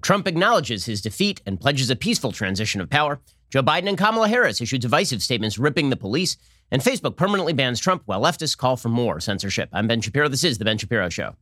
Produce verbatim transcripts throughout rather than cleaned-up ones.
Trump acknowledges his defeat and pledges a peaceful transition of power. Joe Biden and Kamala Harris issue divisive statements ripping the police. And Facebook permanently bans Trump while leftists call for more censorship. I'm Ben Shapiro. This is The Ben Shapiro Show.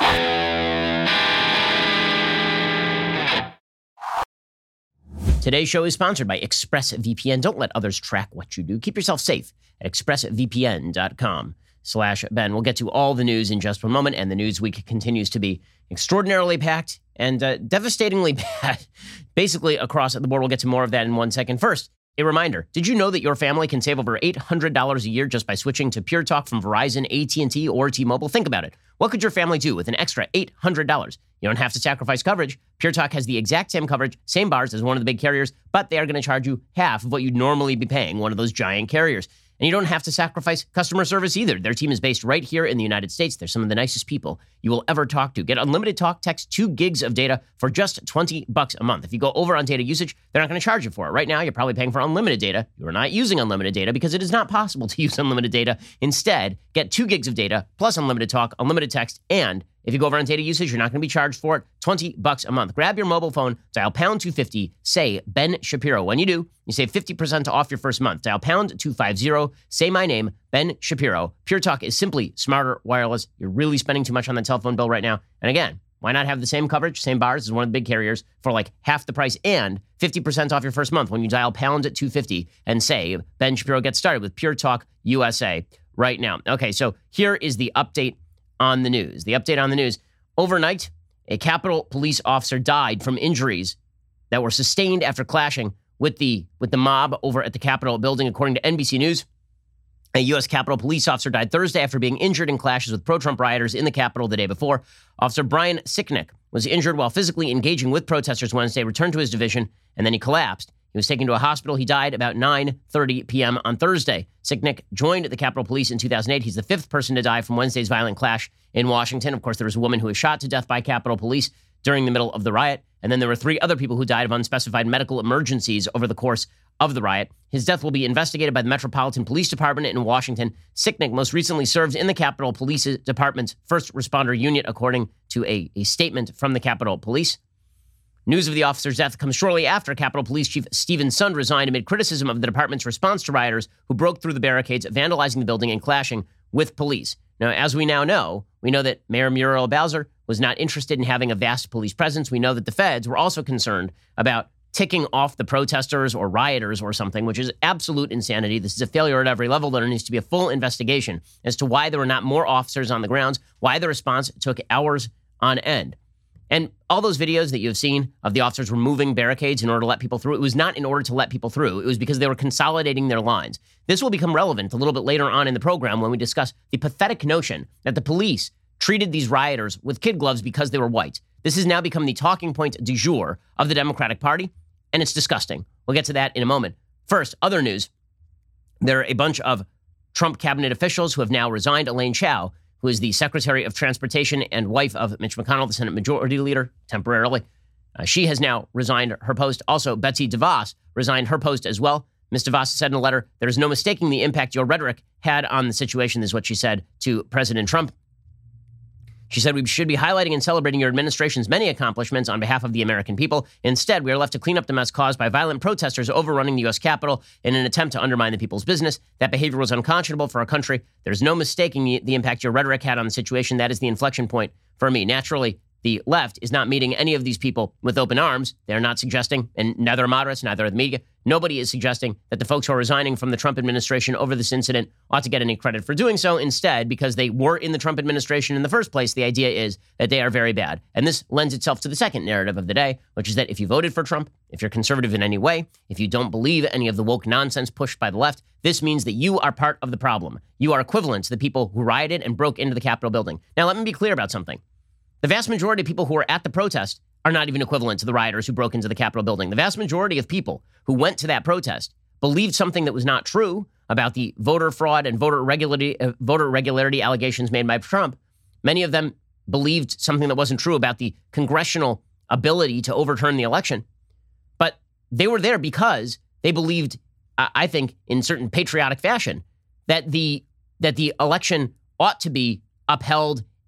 Today's show is sponsored by ExpressVPN. Don't let others track what you do. Keep yourself safe at expressvpn.com slash Ben. We'll get to all the news in just one moment, and the news week continues to be extraordinarily packed and uh, devastatingly bad. Basically, across the board, we'll get to more of that in one second. First, a reminder, did you know that your family can save over eight hundred dollars a year just by switching to Pure Talk from Verizon, A T and T, or T-Mobile? Think about it. What could your family do with an extra eight hundred dollars? You don't have to sacrifice coverage. Pure Talk has the exact same coverage, same bars as one of the big carriers, but they are going to charge you half of what you'd normally be paying one of those giant carriers. And you don't have to sacrifice customer service either. Their team is based right here in the United States. They're some of the nicest people you will ever talk to. Get unlimited talk, text, two gigs of data for just twenty bucks a month. If you go over on data usage, they're not going to charge you for it. Right now, you're probably paying for unlimited data. You are not using unlimited data because it is not possible to use unlimited data. Instead, get two gigs of data plus unlimited talk, unlimited text, and if you go over on data usage, you're not going to be charged for it. twenty bucks a month. Grab your mobile phone, dial pound two fifty, say Ben Shapiro. When you do, you save fifty percent off your first month. Dial pound two fifty, say my name, Ben Shapiro. Pure Talk is simply smarter wireless. You're really spending too much on that telephone bill right now. And again, why not have the same coverage, same bars as one of the big carriers for like half the price and fifty percent off your first month when you dial pound two fifty and say Ben Shapiro. Get started with Pure Talk U S A right now. Okay, so here is the update on the news. The update on the news. Overnight, a Capitol police officer died from injuries that were sustained after clashing with the with the mob over at the Capitol building, according to N B C News. A U S Capitol police officer died Thursday after being injured in clashes with pro-Trump rioters in the Capitol the day before. Officer Brian Sicknick was injured while physically engaging with protesters Wednesday, returned to his division, and then he collapsed. He was taken to a hospital. He died about nine thirty p.m. on Thursday. Sicknick joined the Capitol Police in two thousand eight. He's the fifth person to die from Wednesday's violent clash in Washington. Of course, there was a woman who was shot to death by Capitol Police during the middle of the riot. And then there were three other people who died of unspecified medical emergencies over the course of the riot. His death will be investigated by the Metropolitan Police Department in Washington. Sicknick most recently served in the Capitol Police Department's first responder unit, according to a, a statement from the Capitol Police. News of the officer's death comes shortly after Capitol Police Chief Stephen Sund resigned amid criticism of the department's response to rioters who broke through the barricades, vandalizing the building and clashing with police. Now, as we now know, we know that Mayor Muriel Bowser was not interested in having a vast police presence. We know that the feds were also concerned about ticking off the protesters or rioters or something, which is absolute insanity. This is a failure at every level. There needs to be a full investigation as to why there were not more officers on the grounds, why the response took hours on end. And all those videos that you have seen of the officers removing barricades in order to let people through, it was not in order to let people through. It was because they were consolidating their lines. This will become relevant a little bit later on in the program when we discuss the pathetic notion that the police treated these rioters with kid gloves because they were white. This has now become the talking point du jour of the Democratic Party, and it's disgusting. We'll get to that in a moment. First, other news. There are a bunch of Trump cabinet officials who have now resigned. Elaine Chao, who is the Secretary of Transportation and wife of Mitch McConnell, the Senate Majority Leader, temporarily. Uh, she has now resigned her post. Also, Betsy DeVos resigned her post as well. Miz DeVos said in a letter, "There is no mistaking the impact your rhetoric had on the situation," is what she said to President Trump. She said, "We should be highlighting and celebrating your administration's many accomplishments on behalf of the American people. Instead, we are left to clean up the mess caused by violent protesters overrunning the U S Capitol in an attempt to undermine the people's business. That behavior was unconscionable for our country. There's no mistaking the, the impact your rhetoric had on the situation. That is the inflection point for me." Naturally, the left is not meeting any of these people with open arms. They're not suggesting, and neither are moderates, neither are the media. Nobody is suggesting that the folks who are resigning from the Trump administration over this incident ought to get any credit for doing so. Instead, because they were in the Trump administration in the first place, the idea is that they are very bad. And this lends itself to the second narrative of the day, which is that if you voted for Trump, if you're conservative in any way, if you don't believe any of the woke nonsense pushed by the left, this means that you are part of the problem. You are equivalent to the people who rioted and broke into the Capitol building. Now, let me be clear about something. The vast majority of people who were at the protest are not even equivalent to the rioters who broke into the Capitol building. The vast majority of people who went to that protest believed something that was not true about the voter fraud and voter regularity, uh, voter irregularity allegations made by Trump. Many of them believed something that wasn't true about the congressional ability to overturn the election. But they were there because they believed, uh, I think, in certain patriotic fashion, that the that the election ought to be upheld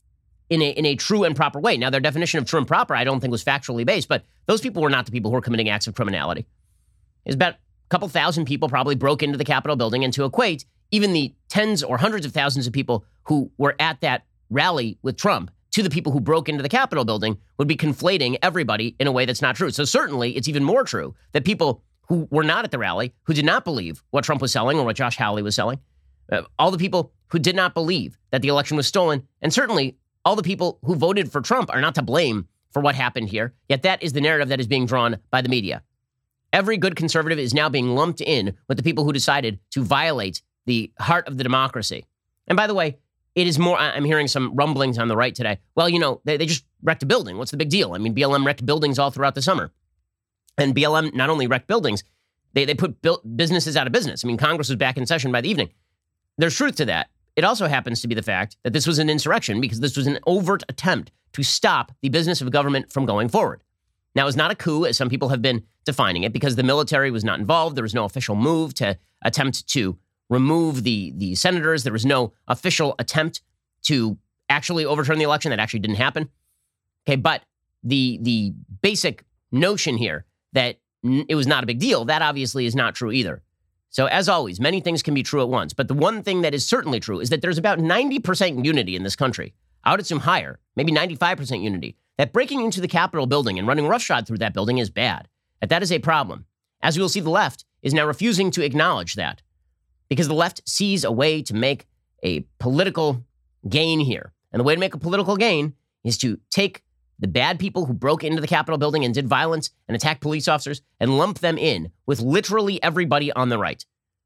in a in a true and proper way. Now, their definition of true and proper, I don't think was factually based, but those people were not the people who were committing acts of criminality. It's about a couple thousand people probably broke into the Capitol building, and to equate even the tens or hundreds of thousands of people who were at that rally with Trump to the people who broke into the Capitol building would be conflating everybody in a way that's not true. So certainly it's even more true that people who were not at the rally, who did not believe what Trump was selling or what Josh Hawley was selling, uh, all the people who did not believe that the election was stolen, and certainly all the people who voted for Trump are not to blame for what happened here. Yet that is the narrative that is being drawn by the media. Every good conservative is now being lumped in with the people who decided to violate the heart of the democracy. And by the way, it is more, I'm hearing some rumblings on the right today. Well, you know, they, they just wrecked a building. What's the big deal? I mean, B L M wrecked buildings all throughout the summer. And B L M not only wrecked buildings, they, they put built businesses out of business. I mean, Congress was back in session by the evening. There's truth to that. It also happens to be the fact that this was an insurrection because this was an overt attempt to stop the business of government from going forward. Now, it's not a coup, as some people have been defining it, because the military was not involved. There was no official move to attempt to remove the, the senators. There was no official attempt to actually overturn the election. That actually didn't happen. Okay, but the the basic notion here that n- it was not a big deal, that obviously is not true either. So as always, many things can be true at once. But the one thing that is certainly true is that there's about ninety percent unity in this country. I would assume higher, maybe ninety-five percent unity, that breaking into the Capitol building and running roughshod through that building is bad. That that is a problem. As we will see, the left is now refusing to acknowledge that because the left sees a way to make a political gain here. And the way to make a political gain is to take the bad people who broke into the Capitol building and did violence and attacked police officers and lump them in with literally everybody on the right.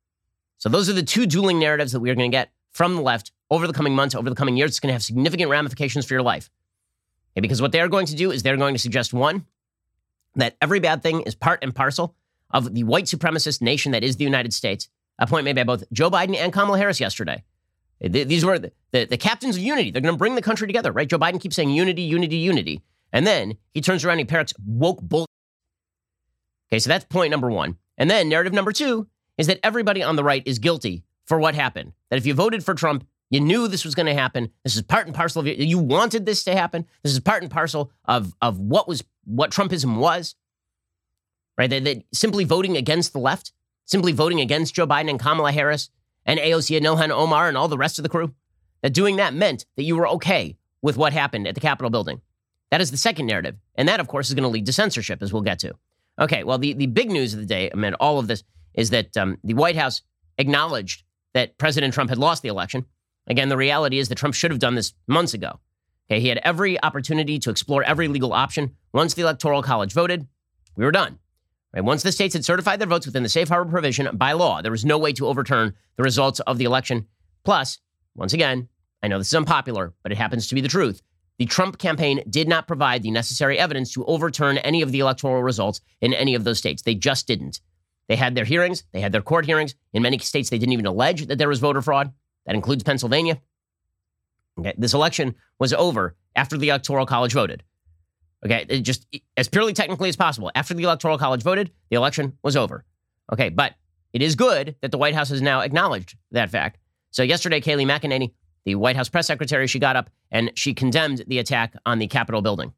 So those are the two dueling narratives that we are going to get from the left over the coming months, over the coming years. It's going to have significant ramifications for your life. Okay, because what they're going to do is they're going to suggest, one, that every bad thing is part and parcel of the white supremacist nation that is the United States, a point made by both Joe Biden and Kamala Harris yesterday. These were the, the, the captains of unity. They're going to bring the country together, right? Joe Biden keeps saying unity, unity, unity. And then he turns around and he parrots woke bull. Okay, so that's point number one. And then narrative number two is that everybody on the right is guilty for what happened. That if you voted for Trump, you knew this was going to happen. This is part and parcel of it. You wanted this to happen. This is part and parcel of, of what was what Trumpism was. Right? That, that simply voting against the left, simply voting against Joe Biden and Kamala Harris and A O C and Ilhan Omar and all the rest of the crew, that doing that meant that you were okay with what happened at the Capitol building. That is the second narrative. And that, of course, is going to lead to censorship, as we'll get to. Okay, well, the, the big news of the day amid all of this is that um, the White House acknowledged that President Trump had lost the election. Again, the reality is that Trump should have done this months ago. Okay, he had every opportunity to explore every legal option. Once the Electoral College voted, we were done. Right? Once the states had certified their votes within the safe harbor provision by law, there was no way to overturn the results of the election. Plus, once again, I know this is unpopular, but it happens to be the truth. The Trump campaign did not provide the necessary evidence to overturn any of the electoral results in any of those states. They just didn't. They had their hearings. They had their court hearings. In many states, they didn't even allege that there was voter fraud. That includes Pennsylvania. Okay, this election was over after the Electoral College voted. Okay, it just as purely technically as possible. After the Electoral College voted, the election was over. Okay, but it is good that the White House has now acknowledged that fact. So yesterday, Kayleigh McEnany, the White House press secretary, she got up and she condemned the attack on the Capitol building.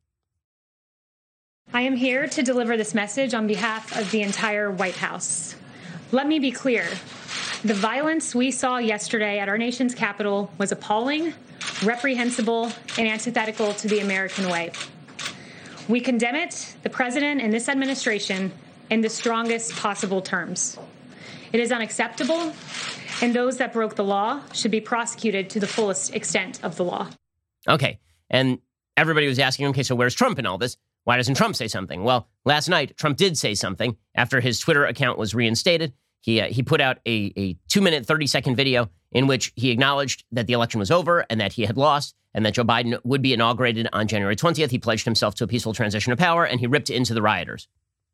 I am here to deliver this message on behalf of the entire White House. Let me be clear. The violence we saw yesterday at our nation's Capitol was appalling, reprehensible, and antithetical to the American way. We condemn it, the president and this administration, in the strongest possible terms. It is unacceptable, and those that broke the law should be prosecuted to the fullest extent of the law. Okay, and everybody was asking, okay, so where's Trump in all this? Why doesn't Trump say something? Well, last night, Trump did say something after his Twitter account was reinstated. He uh, he put out a, a two-minute, thirty-second video in which he acknowledged that the election was over and that he had lost and that Joe Biden would be inaugurated on January twentieth. He pledged himself to a peaceful transition of power, and he ripped into the rioters.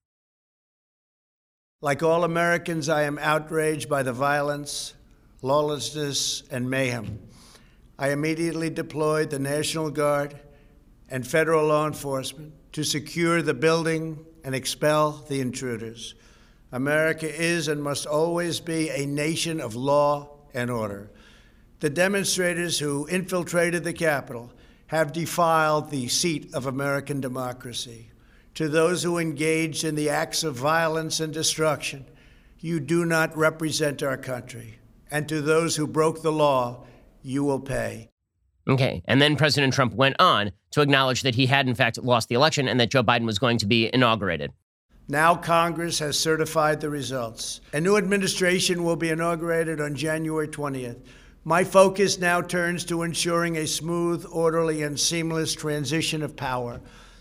Like all Americans, I am outraged by the violence, lawlessness, and mayhem. I immediately deployed the National Guard and federal law enforcement to secure the building and expel the intruders. America is and must always be a nation of law and order. The demonstrators who infiltrated the Capitol have defiled the seat of American democracy. To those who engaged in the acts of violence and destruction, you do not represent our country. And to those who broke the law, you will pay. Okay, and then President Trump went on to acknowledge that he had, in fact, lost the election and that Joe Biden was going to be inaugurated. Now Congress has certified the results. A new administration will be inaugurated on January twentieth. My focus now turns to ensuring a smooth, orderly, and seamless transition of power.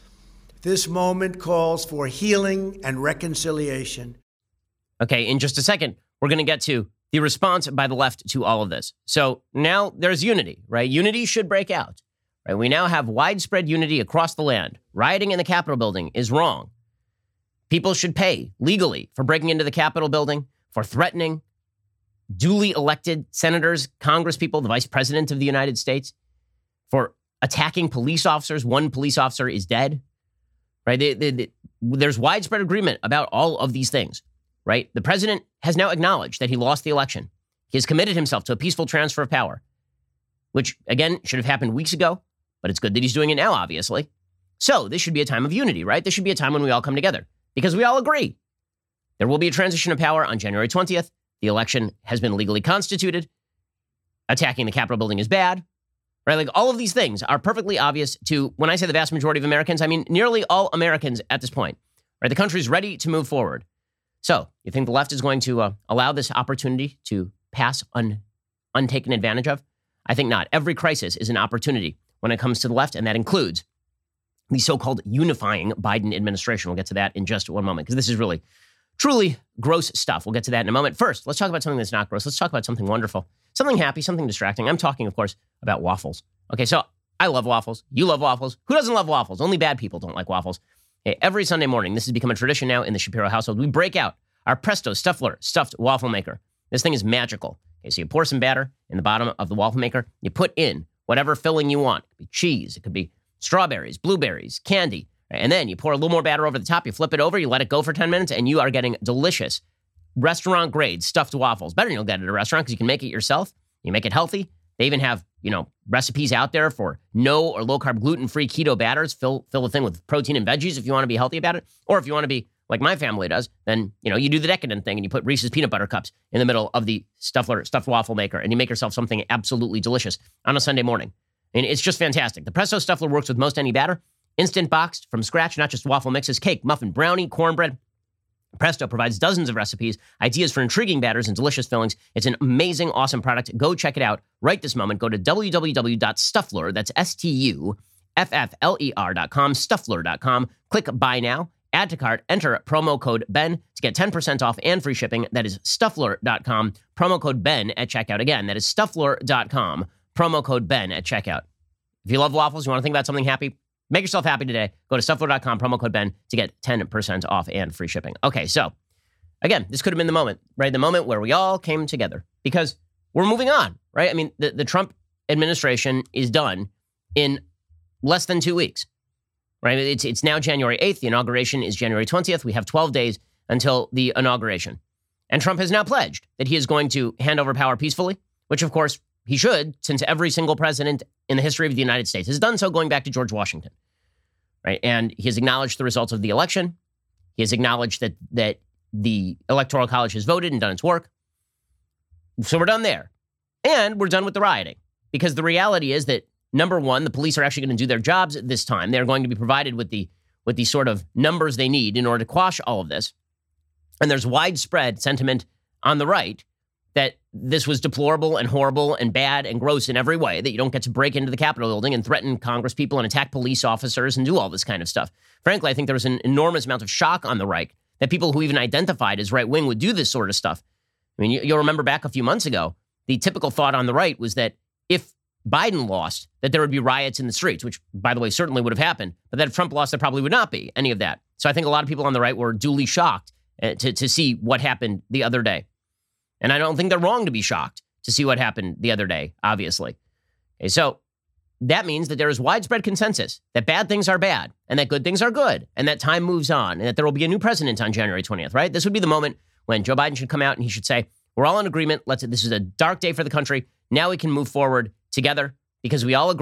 This moment calls for healing and reconciliation. Okay, in just a second, we're going to get to the response by the left to all of this. So now there's unity, right? Unity should break out, right? We now have widespread unity across the land. Rioting in the Capitol building is wrong. People should pay legally for breaking into the Capitol building, for threatening duly elected senators, congresspeople, the vice president of the United States, for attacking police officers. One police officer is dead, right? They, they, they, there's widespread agreement about all of these things, right? The president has now acknowledged that he lost the election. He has committed himself to a peaceful transfer of power, which, again, should have happened weeks ago, but it's good that he's doing it now, obviously. So this should be a time of unity, right? This should be a time when we all come together because we all agree. There will be a transition of power on January twentieth. The election has been legally constituted. Attacking the Capitol building is bad, right? Like all of these things are perfectly obvious to, when I say the vast majority of Americans, I mean nearly all Americans at this point, right? The country's ready to move forward. So you think the left is going to uh, allow this opportunity to pass un, untaken advantage of? I think not. Every crisis is an opportunity when it comes to the left, and that includes the so-called unifying Biden administration. We'll get to that in just one moment, because this is really, truly gross stuff. We'll get to that in a moment. First, let's talk about something that's not gross. Let's talk about something wonderful, something happy, something distracting. I'm talking, of course, about waffles. Okay, so I love waffles. You love waffles. Who doesn't love waffles? Only bad people don't like waffles. Okay, every Sunday morning, this has become a tradition now in the Shapiro household. We break out our Presto Stuffler stuffed waffle maker. This thing is magical. Okay, so you pour some batter in the bottom of the waffle maker. You put in whatever filling you want. It could be cheese. It could be strawberries, blueberries, candy. And then you pour a little more batter over the top. You flip it over. You let it go for ten minutes, and you are getting delicious restaurant-grade stuffed waffles. Better than you'll get at a restaurant because you can make it yourself. You make it healthy. They even have, you know, recipes out there for no or low-carb, gluten-free keto batters. Fill, fill the thing with protein and veggies if you want to be healthy about it. Or if you want to be like my family does, then, you know, you do the decadent thing and you put Reese's peanut butter cups in the middle of the stuffler, stuffed waffle maker, and you make yourself something absolutely delicious on a Sunday morning. And it's just fantastic. The Presto Stuffler works with most any batter. Instant boxed from scratch, not just waffle mixes, cake, muffin, brownie, cornbread. Presto provides dozens of recipes, ideas for intriguing batters and delicious fillings. It's an amazing, awesome product. Go check it out right this moment. Go to w w w dot stuffler, that's S T U F F L E R dot com, stuffler dot com. Click buy now, add to cart, enter promo code Ben to get ten percent off and free shipping. That is stuffler dot com, promo code Ben at checkout. Again, that is stuffler dot com, promo code Ben at checkout. If you love waffles, you want to think about something happy, make yourself happy today. Go to stuffler dot com, promo code Ben to get ten percent off and free shipping. Okay, so again, this could have been the moment, right? The moment where we all came together because we're moving on, right? I mean, the, the Trump administration is done in less than two weeks, right? It's, it's now January eighth. The inauguration is January twentieth. We have twelve days until the inauguration. And Trump has now pledged that he is going to hand over power peacefully, which, of course, he should, since every single president in the history of the United States has done so going back to George Washington, right? And he has acknowledged the results of the election. He has acknowledged that that the Electoral College has voted and done its work. So we're done there. And we're done with the rioting because the reality is that, number one, the police are actually going to do their jobs this time. They're going to be provided with the with the sort of numbers they need in order to quash all of this. And there's widespread sentiment on the right that this was deplorable and horrible and bad and gross in every way, that you don't get to break into the Capitol building and threaten Congress people and attack police officers and do all this kind of stuff. Frankly, I think there was an enormous amount of shock on the right that people who even identified as right-wing would do this sort of stuff. I mean, you, you'll remember back a few months ago, the typical thought on the right was that if Biden lost, that there would be riots in the streets, which, by the way, certainly would have happened, but that if Trump lost, there probably would not be any of that. So I think a lot of people on the right were duly shocked uh, to, to see what happened the other day. And I don't think they're wrong to be shocked to see what happened the other day, obviously. Okay, so that means that there is widespread consensus that bad things are bad and that good things are good and that time moves on and that there will be a new president on January twentieth, right? This would be the moment when Joe Biden should come out and he should say, we're all in agreement. Let's. This is a dark day for the country. Now we can move forward together because we all agree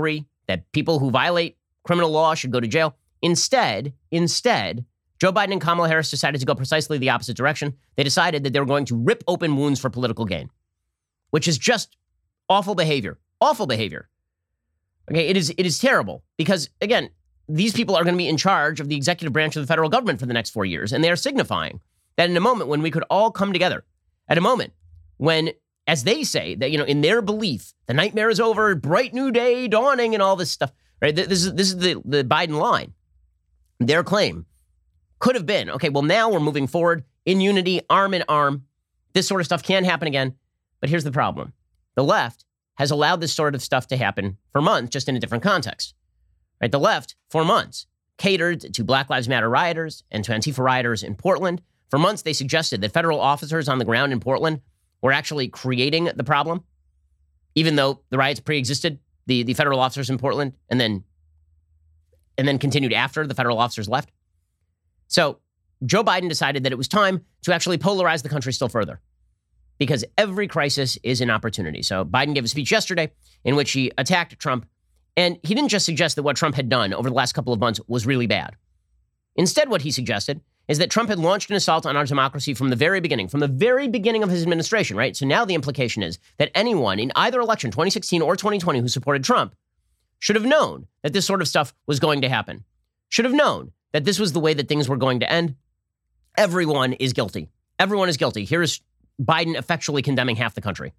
that people who violate criminal law should go to jail. Instead, instead, Joe Biden and Kamala Harris decided to go precisely the opposite direction. They decided that they were going to rip open wounds for political gain, which is just awful behavior. Awful behavior. Okay, it is it is terrible because, again, these people are going to be in charge of the executive branch of the federal government for the next four years, and they are signifying that in a moment when we could all come together, at a moment when, as they say, that, you know, in their belief, the nightmare is over, bright new day dawning, and all this stuff, right? This is this is the, the Biden line. Their claim could have been, okay, well, now we're moving forward in unity, arm in arm. This sort of stuff can happen again. But here's the problem. The left has allowed this sort of stuff to happen for months, just in a different context. Right? The left, for months, catered to Black Lives Matter rioters and to Antifa rioters in Portland. For months, they suggested that federal officers on the ground in Portland were actually creating the problem, even though the riots pre-existed, the, the federal officers in Portland, and then, and then continued after the federal officers left. So Joe Biden decided that it was time to actually polarize the country still further, because every crisis is an opportunity. So Biden gave a speech yesterday in which he attacked Trump, and he didn't just suggest that what Trump had done over the last couple of months was really bad. Instead, what he suggested is that Trump had launched an assault on our democracy from the very beginning, from the very beginning of his administration, right? So now the implication is that anyone in either election, twenty sixteen or twenty twenty, who supported Trump should have known that this sort of stuff was going to happen, should have known that this was the way that things were going to end. Everyone is guilty. Everyone is guilty. Here is Biden effectually condemning half the country.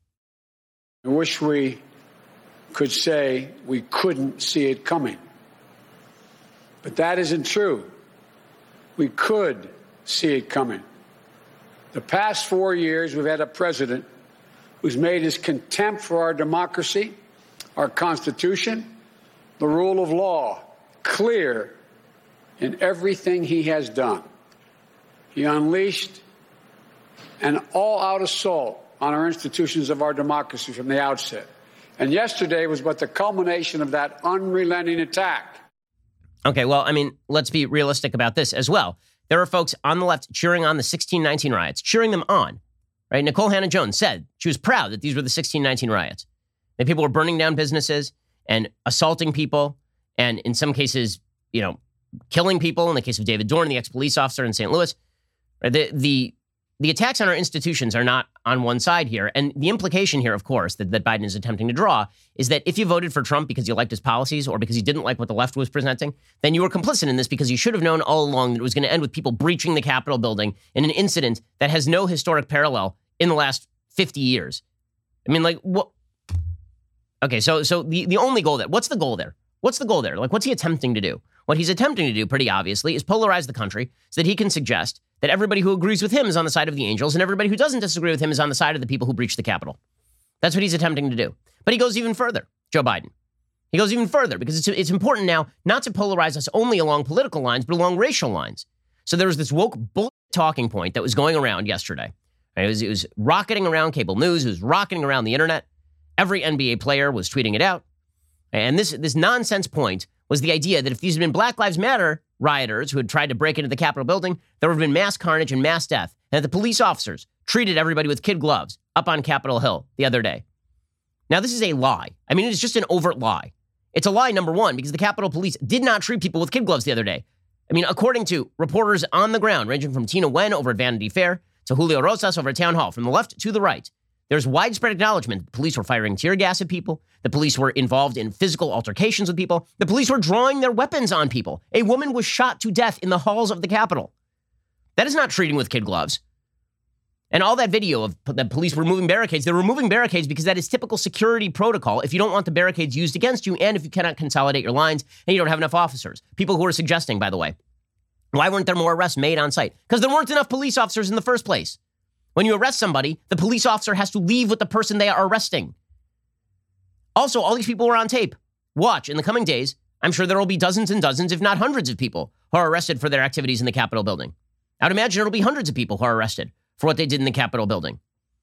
I wish we could say we couldn't see it coming. But that isn't true. We could see it coming. The past four years, we've had a president who's made his contempt for our democracy, our Constitution, the rule of law clear in everything he has done. He unleashed an all-out assault on our institutions of our democracy from the outset. And yesterday was but the culmination of that unrelenting attack. Okay, well, I mean, let's be realistic about this as well. There are folks on the left cheering on the sixteen nineteen riots, cheering them on, right? Nicole Hannah-Jones said she was proud that these were the sixteen nineteen riots. That people were burning down businesses and assaulting people, and in some cases, you know, killing people. In the case of David Dorn, the ex-police officer in Saint Louis, the the the attacks on our institutions are not on one side here. And the implication here, of course, that, that Biden is attempting to draw is that if you voted for Trump because you liked his policies or because you didn't like what the left was presenting, then you were complicit in this because you should have known all along that it was going to end with people breaching the Capitol building in an incident that has no historic parallel in the last fifty years. I mean, like, what? Okay, so so the, the only goal there, what's the goal there? What's the goal there? Like, what's he attempting to do? What he's attempting to do, pretty obviously, is polarize the country so that he can suggest that everybody who agrees with him is on the side of the angels and everybody who doesn't disagree with him is on the side of the people who breached the Capitol. That's what he's attempting to do. But he goes even further, Joe Biden. He goes even further because it's, it's important now not to polarize us only along political lines, but along racial lines. So there was this woke bull talking point that was going around yesterday. It was, it was rocketing around cable news. It was rocketing around the internet. Every N B A player was tweeting it out. And this, this nonsense point was the idea that if these had been Black Lives Matter rioters who had tried to break into the Capitol building, there would have been mass carnage and mass death. And that the police officers treated everybody with kid gloves up on Capitol Hill the other day. Now, this is a lie. I mean, it is just an overt lie. It's a lie, number one, because the Capitol Police did not treat people with kid gloves the other day. I mean, according to reporters on the ground, ranging from Tina Wen over at Vanity Fair to Julio Rosas over at Town Hall, from the left to the right, there's widespread acknowledgement that the police were firing tear gas at people. The police were involved in physical altercations with people. The police were drawing their weapons on people. A woman was shot to death in the halls of the Capitol. That is not treating with kid gloves. And all that video of the police removing barricades, they're removing barricades because that is typical security protocol if you don't want the barricades used against you and if you cannot consolidate your lines and you don't have enough officers. People who are suggesting, by the way, why weren't there more arrests made on site? Because there weren't enough police officers in the first place. When you arrest somebody, the police officer has to leave with the person they are arresting. Also, all these people were on tape. Watch, in the coming days, I'm sure there will be dozens and dozens, if not hundreds of people who are arrested for their activities in the Capitol building. I'd imagine it'll be hundreds of people who are arrested for what they did in the Capitol building.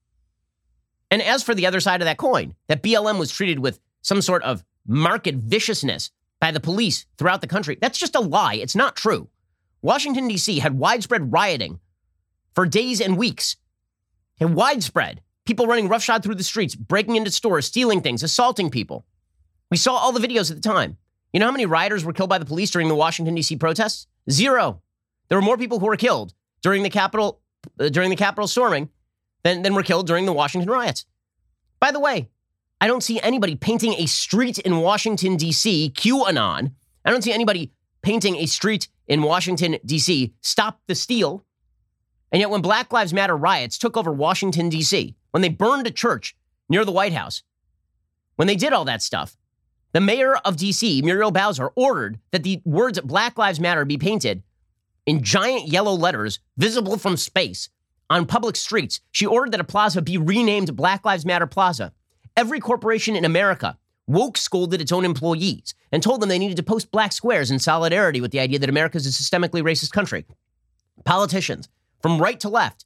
And as for the other side of that coin, that B L M was treated with some sort of market viciousness by the police throughout the country, that's just a lie. It's not true. Washington, D C had widespread rioting for days and weeks. And widespread. People running roughshod through the streets, breaking into stores, stealing things, assaulting people. We saw all the videos at the time. You know how many rioters were killed by the police during the Washington, D C protests? Zero. There were more people who were killed during the Capitol, uh, during the Capitol storming than, than were killed during the Washington riots. By the way, I don't see anybody painting a street in Washington, D C, QAnon. I don't see anybody painting a street in Washington, D C, Stop the Steal. And yet when Black Lives Matter riots took over Washington, D C, when they burned a church near the White House, when they did all that stuff, the mayor of D C, Muriel Bowser, ordered that the words Black Lives Matter be painted in giant yellow letters visible from space on public streets. She ordered that a plaza be renamed Black Lives Matter Plaza. Every corporation in America woke scolded its own employees and told them they needed to post black squares in solidarity with the idea that America is a systemically racist country. Politicians from right to left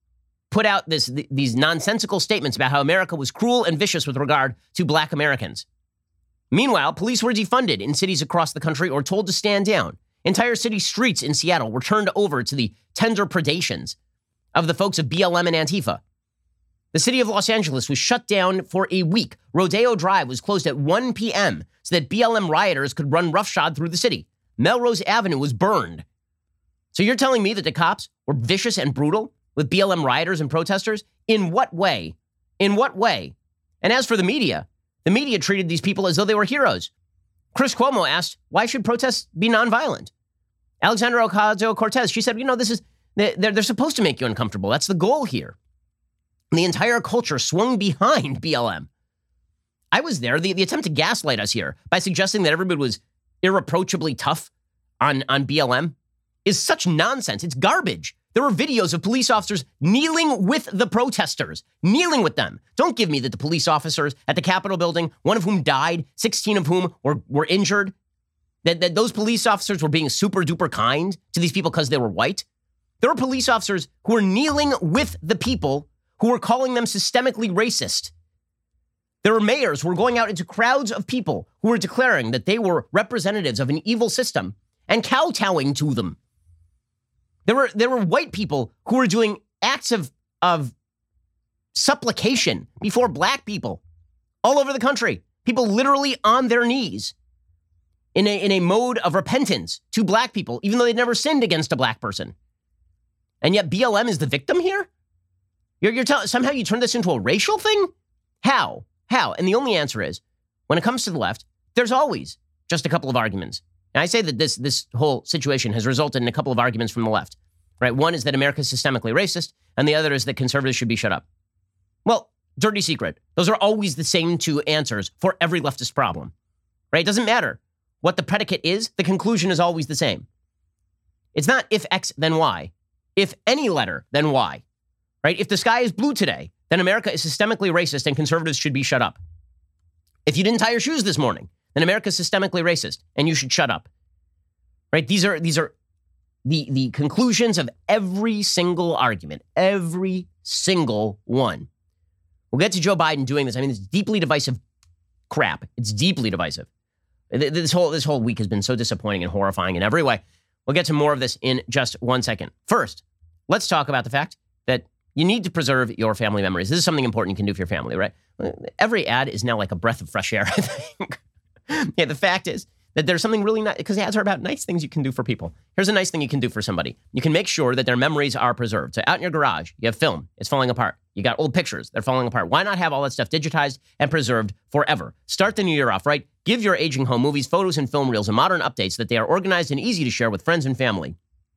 put out this, th- these nonsensical statements about how America was cruel and vicious with regard to black Americans. Meanwhile, police were defunded in cities across the country or told to stand down. Entire city streets in Seattle were turned over to the tender predations of the folks of B L M and Antifa. The city of Los Angeles was shut down for a week. Rodeo Drive was closed at one p.m. so that B L M rioters could run roughshod through the city. Melrose Avenue was burned. So you're telling me that the cops were vicious and brutal with B L M rioters and protesters? In what way? In what way? And as for the media, the media treated these people as though they were heroes. Chris Cuomo asked, why should protests be nonviolent? Alexandra Ocasio-Cortez, she said, you know, this is, they're, they're supposed to make you uncomfortable. That's the goal here. And the entire culture swung behind B L M. I was there. The, the attempt to gaslight us here by suggesting that everybody was irreproachably tough on, on B L M is such nonsense. It's garbage. There were videos of police officers kneeling with the protesters, kneeling with them. Don't give me that the police officers at the Capitol building, one of whom died, sixteen of whom were, were injured, that, that those police officers were being super duper kind to these people because they were white. There were police officers who were kneeling with the people who were calling them systemically racist. There were mayors who were going out into crowds of people who were declaring that they were representatives of an evil system and kowtowing to them. There were there were white people who were doing acts of, of supplication before black people all over the country. People literally on their knees in a, in a mode of repentance to black people, even though they'd never sinned against a black person. And yet B L M is the victim here? You're, you're telling somehow you turn this into a racial thing? How? How? And the only answer is, when it comes to the left, there's always just a couple of arguments. And I say that this this whole situation has resulted in a couple of arguments from the left, right? One is that America is systemically racist, and the other is that conservatives should be shut up. Well, dirty secret. Those are always the same two answers for every leftist problem, right? It doesn't matter what the predicate is. The conclusion is always the same. It's not if X, then Y. If any letter, then Y, right? If the sky is blue today, then America is systemically racist and conservatives should be shut up. If you didn't tie your shoes this morning, then America is systemically racist and you should shut up, right? These are these are the, the conclusions of every single argument, every single one. We'll get to Joe Biden doing this. I mean, it's deeply divisive crap. It's deeply divisive. This whole, this whole week has been so disappointing and horrifying in every way. We'll get to more of this in just one second. First, let's talk about the fact that you need to preserve your family memories. This is something important you can do for your family, right? Every ad is now like a breath of fresh air, I think. Yeah, the fact is that there's something really nice, because ads are about nice things you can do for people. Here's a nice thing you can do for somebody. You can make sure that their memories are preserved. So out in your garage, you have film. It's falling apart. You got old pictures. They're falling apart. Why not have all that stuff digitized and preserved forever? Start the new year off right. Give your aging home movies, photos, and film reels and modern updates so that they are organized and easy to share with friends and family.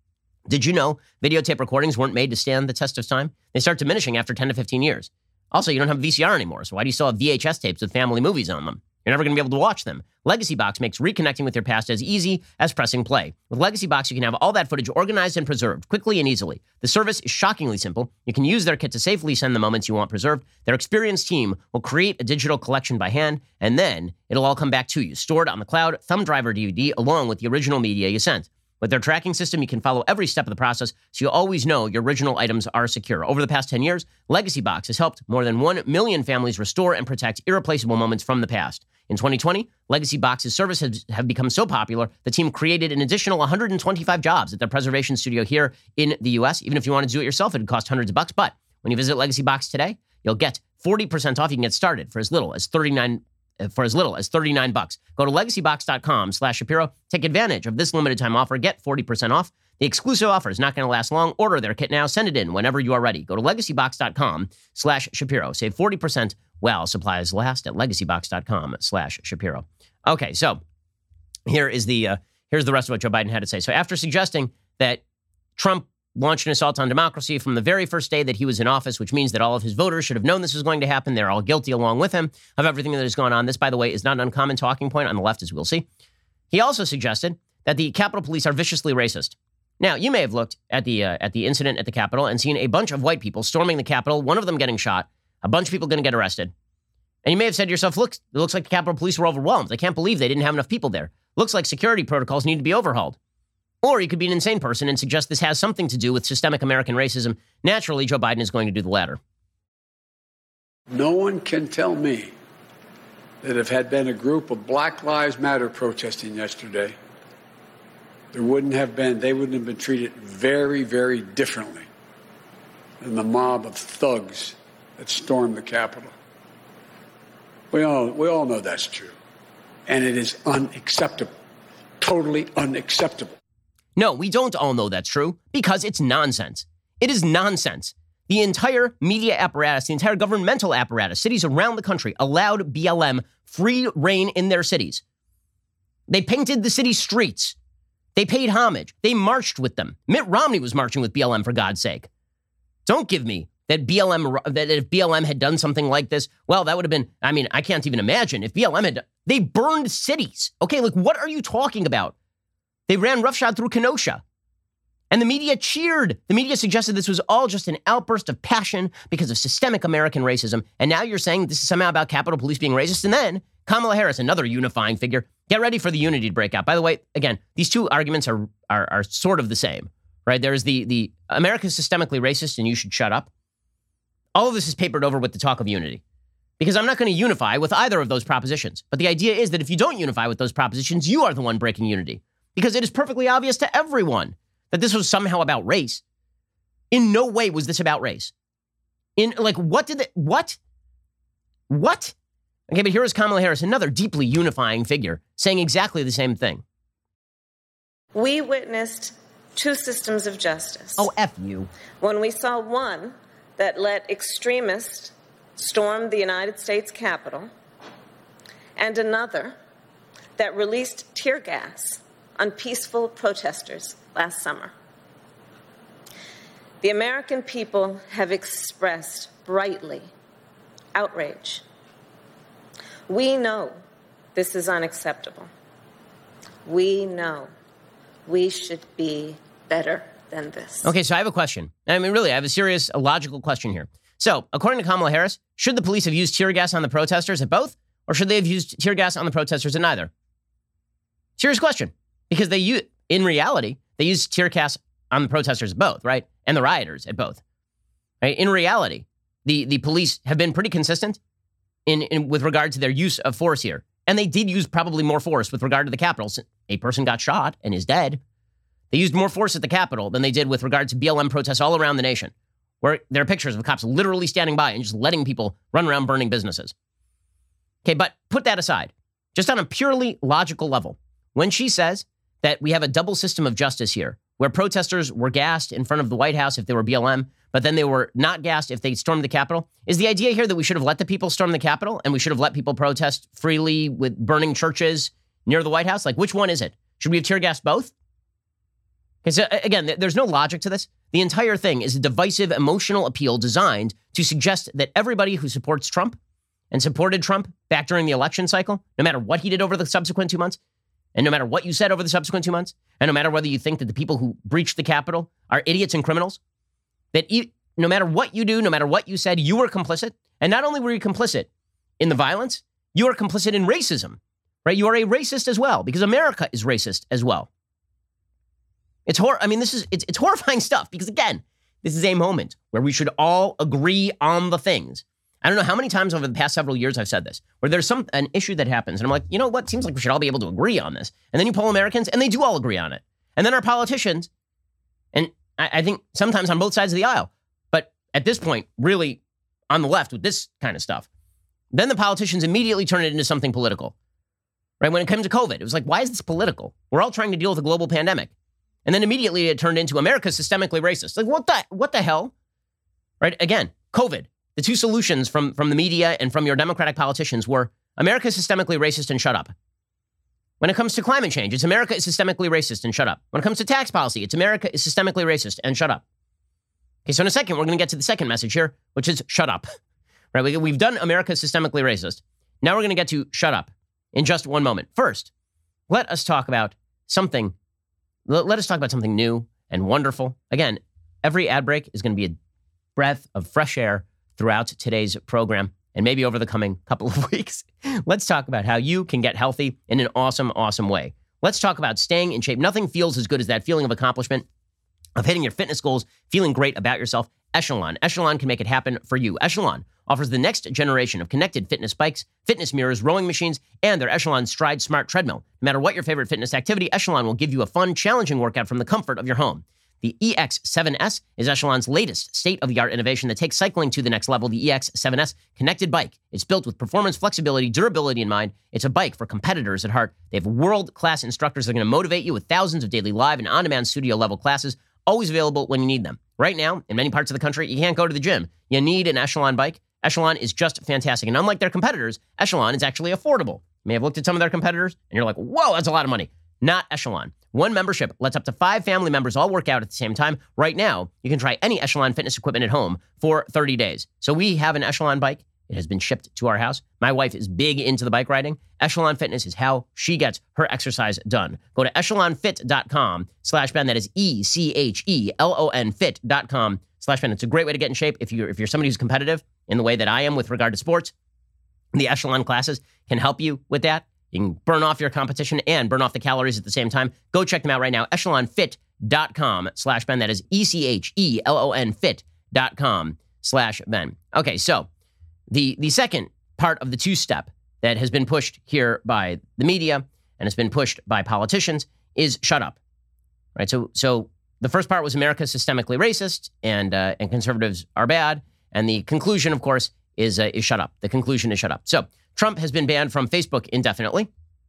Did you know videotape recordings weren't made to stand the test of time? They start diminishing after ten to fifteen years. Also, you don't have V C R anymore, so why do you still have V H S tapes with family movies on them? You're never going to be able to watch them. Legacy Box makes reconnecting with your past as easy as pressing play. With Legacy Box, you can have all that footage organized and preserved quickly and easily. The service is shockingly simple. You can use their kit to safely send the moments you want preserved. Their experienced team will create a digital collection by hand, and then it'll all come back to you, stored on the cloud, thumb drive or D V D, along with the original media you sent. With their tracking system, you can follow every step of the process, so you always know your original items are secure. Over the past ten years, Legacy Box has helped more than one million families restore and protect irreplaceable moments from the past. In twenty twenty, Legacy Box's service has have become so popular, the team created an additional one hundred twenty-five jobs at their preservation studio here in the U S. Even if you want to do it yourself, it'd cost hundreds of bucks. But when you visit Legacy Box today, you'll get forty percent off. You can get started for as little as thirty-nine for as little as thirty-nine bucks. Go to legacybox.com slash Shapiro. Take advantage of this limited time offer. Get forty percent off. The exclusive offer is not going to last long. Order their kit now. Send it in whenever you are ready. Go to legacybox.com slash Shapiro. Save forty percent while supplies last at legacybox.com slash Shapiro. Okay, so here is the uh, here's the rest of what Joe Biden had to say. So after suggesting that Trump launched an assault on democracy from the very first day that he was in office, which means that all of his voters should have known this was going to happen. They're all guilty along with him of everything that has gone on. This, by the way, is not an uncommon talking point on the left, as we'll see. He also suggested that the Capitol Police are viciously racist. Now, you may have looked at the uh, at the incident at the Capitol and seen a bunch of white people storming the Capitol, one of them getting shot, a bunch of people going to get arrested. And you may have said to yourself, look, it looks like the Capitol Police were overwhelmed. I can't believe they didn't have enough people there. Looks like security protocols need to be overhauled. Or you could be an insane person and suggest this has something to do with systemic American racism. Naturally, Joe Biden is going to do the latter. No one can tell me that if had been a group of Black Lives Matter protesting yesterday, there wouldn't have been, they wouldn't have been treated very, very differently than the mob of thugs that stormed the Capitol. We all, we all know that's true. And it is unacceptable. Totally unacceptable. No, we don't all know that's true because it's nonsense. It is nonsense. The entire media apparatus, the entire governmental apparatus, cities around the country allowed B L M free reign in their cities. They painted the city streets. They paid homage. They marched with them. Mitt Romney was marching with B L M, for God's sake. Don't give me that B L M, that if B L M had done something like this, well, that would have been, I mean, I can't even imagine if B L M had, they burned cities. Okay, like, what are you talking about? They ran roughshod through Kenosha. And the media cheered. The media suggested this was all just an outburst of passion because of systemic American racism. And now you're saying this is somehow about Capitol Police being racist. And then Kamala Harris, another unifying figure. Get ready for the unity to break out. By the way, again, these two arguments are are, are sort of the same, right? There's the, the America's systemically racist and you should shut up. All of this is papered over with the talk of unity. Because I'm not going to unify with either of those propositions. But the idea is that if you don't unify with those propositions, you are the one breaking unity. Because it is perfectly obvious to everyone that this was somehow about race. In no way was this about race. In, like, what did it, what? What? Okay, but here is Kamala Harris, another deeply unifying figure, saying exactly the same thing. We witnessed two systems of justice. Oh, F you. When we saw one that let extremists storm the United States Capitol, and another that released tear gas on peaceful protesters last summer. The American people have expressed brightly outrage. We know this is unacceptable. We know we should be better than this. Okay, so I have a question. I mean, really, I have a serious, a logical question here. So, according to Kamala Harris, should the police have used tear gas on the protesters at both, or should they have used tear gas on the protesters at neither? Serious question. Because they use, in reality, they used tear gas on the protesters at both, right? And the rioters at both. Right? In reality, the, the police have been pretty consistent in, in with regard to their use of force here. And they did use probably more force with regard to the Capitol. A person got shot and is dead. They used more force at the Capitol than they did with regard to B L M protests all around the nation, where there are pictures of cops literally standing by and just letting people run around burning businesses. Okay, but put that aside. Just on a purely logical level, when she says that we have a double system of justice here, where protesters were gassed in front of the White House if they were B L M, but then they were not gassed if they stormed the Capitol, is the idea here that we should have let the people storm the Capitol and we should have let people protest freely with burning churches near the White House? Like, which one is it? Should we have tear gassed both? Because, uh, again, there's no logic to this. The entire thing is a divisive, emotional appeal designed to suggest that everybody who supports Trump and supported Trump back during the election cycle, no matter what he did over the subsequent two months, and no matter what you said over the subsequent two months, and no matter whether you think that the people who breached the Capitol are idiots and criminals, that you, no matter what you do, no matter what you said, you were complicit. And not only were you complicit in the violence, you are complicit in racism, right? You are a racist as well, because America is racist as well. It's hor- I mean, this is it's, it's horrifying stuff, because again, this is a moment where we should all agree on the things. I don't know how many times over the past several years I've said this, where there's some an issue that happens, and I'm like, you know what? Seems like we should all be able to agree on this. And then you poll Americans, and they do all agree on it. And then our politicians, and I, I think sometimes on both sides of the aisle, but at this point, really on the left with this kind of stuff, Then the politicians immediately turn it into something political. Right? When it comes to COVID, it was like, why is this political? We're all trying to deal with a global pandemic. And then immediately it turned into America's systemically racist. Like, what the, what the hell? Right? Again, COVID. The two solutions from, from the media and from your Democratic politicians were America is systemically racist and shut up. When it comes to climate change, it's America is systemically racist and shut up. When it comes to tax policy, it's America is systemically racist and shut up. Okay, so in a second, we're going to get to the second message here, which is shut up. Right? We, we've done America is systemically racist. Now we're going to get to shut up in just one moment. First, let us talk about something. Let, let us talk about something new and wonderful. Again, every ad break is going to be a breath of fresh air throughout today's program and maybe over the coming couple of weeks. Let's talk about how you can get healthy in an awesome, awesome way. Let's talk about staying in shape. Nothing feels as good as that feeling of accomplishment, of hitting your fitness goals, feeling great about yourself. Echelon. Echelon can make it happen for you. Echelon offers the next generation of connected fitness bikes, fitness mirrors, rowing machines, and their Echelon Stride Smart Treadmill. No matter what your favorite fitness activity, Echelon will give you a fun, challenging workout from the comfort of your home. The E X seven S is Echelon's latest state-of-the-art innovation that takes cycling to the next level. The E X seven S connected bike. It's built with performance, flexibility, durability in mind. It's a bike for competitors at heart. They have world-class instructors that are going to motivate you with thousands of daily live and on-demand studio-level classes, always available when you need them. Right now, in many parts of the country, you can't go to the gym. You need an Echelon bike. Echelon is just fantastic. And unlike their competitors, Echelon is actually affordable. You may have looked at some of their competitors, and you're like, whoa, that's a lot of money. Not Echelon. One membership lets up to five family members all work out at the same time. Right now, you can try any Echelon fitness equipment at home for thirty days. So we have an Echelon bike. It has been shipped to our house. My wife is big into the bike riding. Echelon Fitness is how she gets her exercise done. Go to echelonfit.com slash Ben. That is E C H E L O N fit.com slash Ben. It's a great way to get in shape if you're, if you're somebody who's competitive in the way that I am with regard to sports. The Echelon classes can help you with that. You can burn off your competition and burn off the calories at the same time. Go check them out right now. echelonfit.com slash Ben. That is E C H E L O N fit.com slash Ben. Okay, so the, the second part of the two-step that has been pushed here by the media and has been pushed by politicians is shut up. Right? So so the first part was America is systemically racist and uh, and conservatives are bad. And the conclusion, of course, is uh, is shut up. The conclusion is shut up. So Trump has been banned from Facebook indefinitely.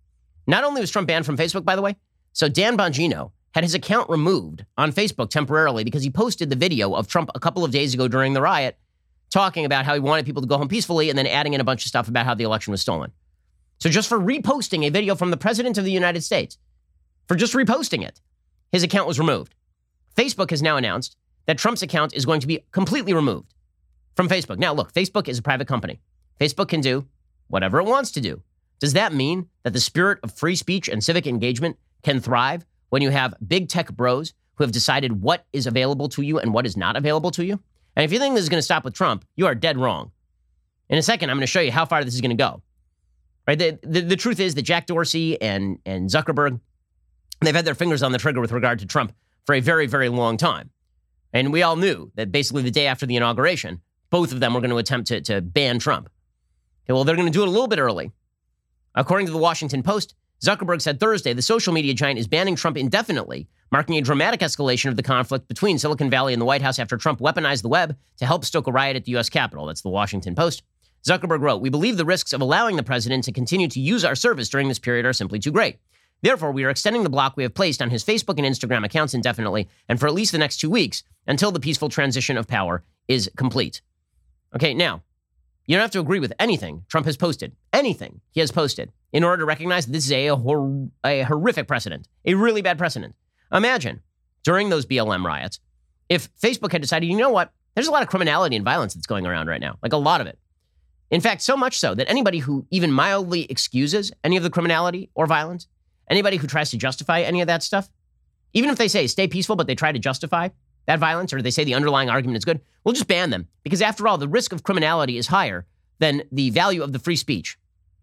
Not only was Trump banned from Facebook, by the way, so Dan Bongino had his account removed on Facebook temporarily because he posted the video of Trump a couple of days ago during the riot talking about how he wanted people to go home peacefully and then adding in a bunch of stuff about how the election was stolen. So just for reposting a video from the President of the United States, for just reposting it, his account was removed. Facebook has now announced that Trump's account is going to be completely removed from Facebook. Now, look, Facebook is a private company. Facebook can do whatever it wants to do. Does that mean that the spirit of free speech and civic engagement can thrive when you have big tech bros who have decided what is available to you and what is not available to you? And if you think this is going to stop with Trump, you are dead wrong. In a second, I'm going to show you how far this is going to go. Right? The, the, the truth is that Jack Dorsey and, and Zuckerberg, they've had their fingers on the trigger with regard to Trump for a very, very long time. And we all knew that basically the day after the inauguration, both of them were going to attempt to, to ban Trump. Okay, well, they're going to do it a little bit early. According to the Washington Post, Zuckerberg said Thursday the social media giant is banning Trump indefinitely, marking a dramatic escalation of the conflict between Silicon Valley and the White House after Trump weaponized the web to help stoke a riot at the U S Capitol. That's the Washington Post. Zuckerberg wrote, "We believe the risks of allowing the president to continue to use our service during this period are simply too great. Therefore, we are extending the block we have placed on his Facebook and Instagram accounts indefinitely and for at least the next two weeks until the peaceful transition of power is complete." Okay, now, you don't have to agree with anything Trump has posted, anything he has posted, in order to recognize that this is a, hor- a horrific precedent, a really bad precedent. Imagine, during those B L M riots, if Facebook had decided, you know what, there's a lot of criminality and violence that's going around right now, like a lot of it. In fact, so much so that anybody who even mildly excuses any of the criminality or violence, anybody who tries to justify any of that stuff, even if they say stay peaceful, but they try to justify that violence, or they say the underlying argument is good, we'll just ban them. Because after all, the risk of criminality is higher than the value of the free speech.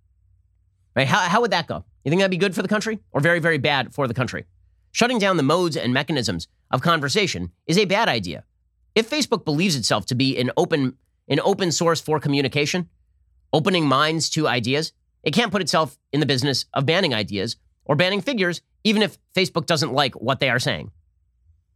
Right? How, how would that go? You think that'd be good for the country or very, very bad for the country? Shutting down the modes and mechanisms of conversation is a bad idea. If Facebook believes itself to be an open, an open source for communication, opening minds to ideas, it can't put itself in the business of banning ideas or banning figures, even if Facebook doesn't like what they are saying.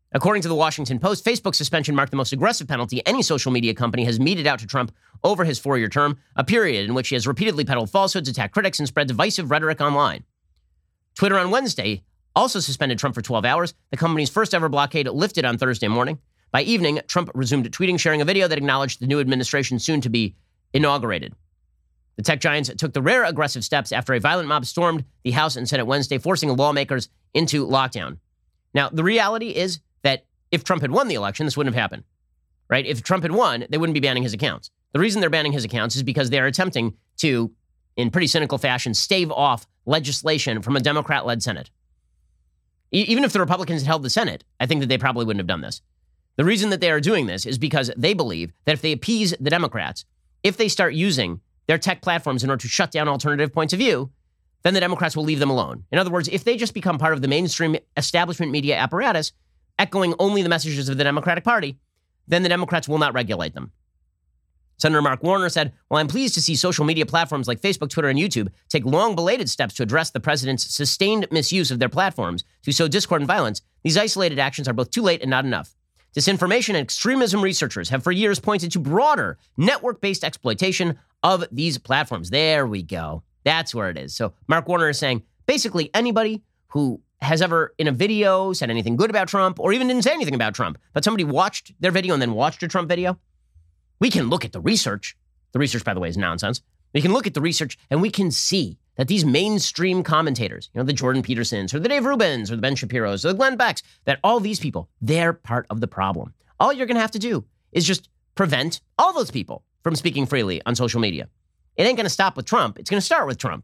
According to the Washington Post, Facebook's suspension marked the most aggressive penalty any social media company has meted out to Trump over his four-year term, a period in which he has repeatedly peddled falsehoods, attacked critics, and spread divisive rhetoric online. Twitter on Wednesday also suspended Trump for twelve hours, the company's first-ever blockade lifted on Thursday morning. By evening, Trump resumed tweeting, sharing a video that acknowledged the new administration soon to be inaugurated. The tech giants took the rare aggressive steps after a violent mob stormed the House and Senate Wednesday, forcing lawmakers into lockdown. Now, the reality is that if Trump had won the election, this wouldn't have happened, right? If Trump had won, they wouldn't be banning his accounts. The reason they're banning his accounts is because they are attempting to, in pretty cynical fashion, stave off legislation from a Democrat-led Senate. E- even if the Republicans had held the Senate, I think that they probably wouldn't have done this. The reason that they are doing this is because they believe that if they appease the Democrats, if they start using their tech platforms in order to shut down alternative points of view, then the Democrats will leave them alone. In other words, if they just become part of the mainstream establishment media apparatus, echoing only the messages of the Democratic Party, then the Democrats will not regulate them. Senator Mark Warner said, "Well, I'm pleased to see social media platforms like Facebook, Twitter, and YouTube take long-belated steps to address the president's sustained misuse of their platforms to sow discord and violence. These isolated actions are both too late and not enough. Disinformation and extremism researchers have for years pointed to broader network-based exploitation of these platforms." There we go. That's where it is. So Mark Warner is saying, basically anybody who has ever in a video said anything good about Trump or even didn't say anything about Trump, but somebody watched their video and then watched a Trump video, we can look at the research. The research, by the way, is nonsense. We can look at the research and we can see that these mainstream commentators, you know, the Jordan Petersons or the Dave Rubins or the Ben Shapiros or the Glenn Becks, that all these people, they're part of the problem. All you're going to have to do is just prevent all those people from speaking freely on social media. It ain't going to stop with Trump. It's going to start with Trump.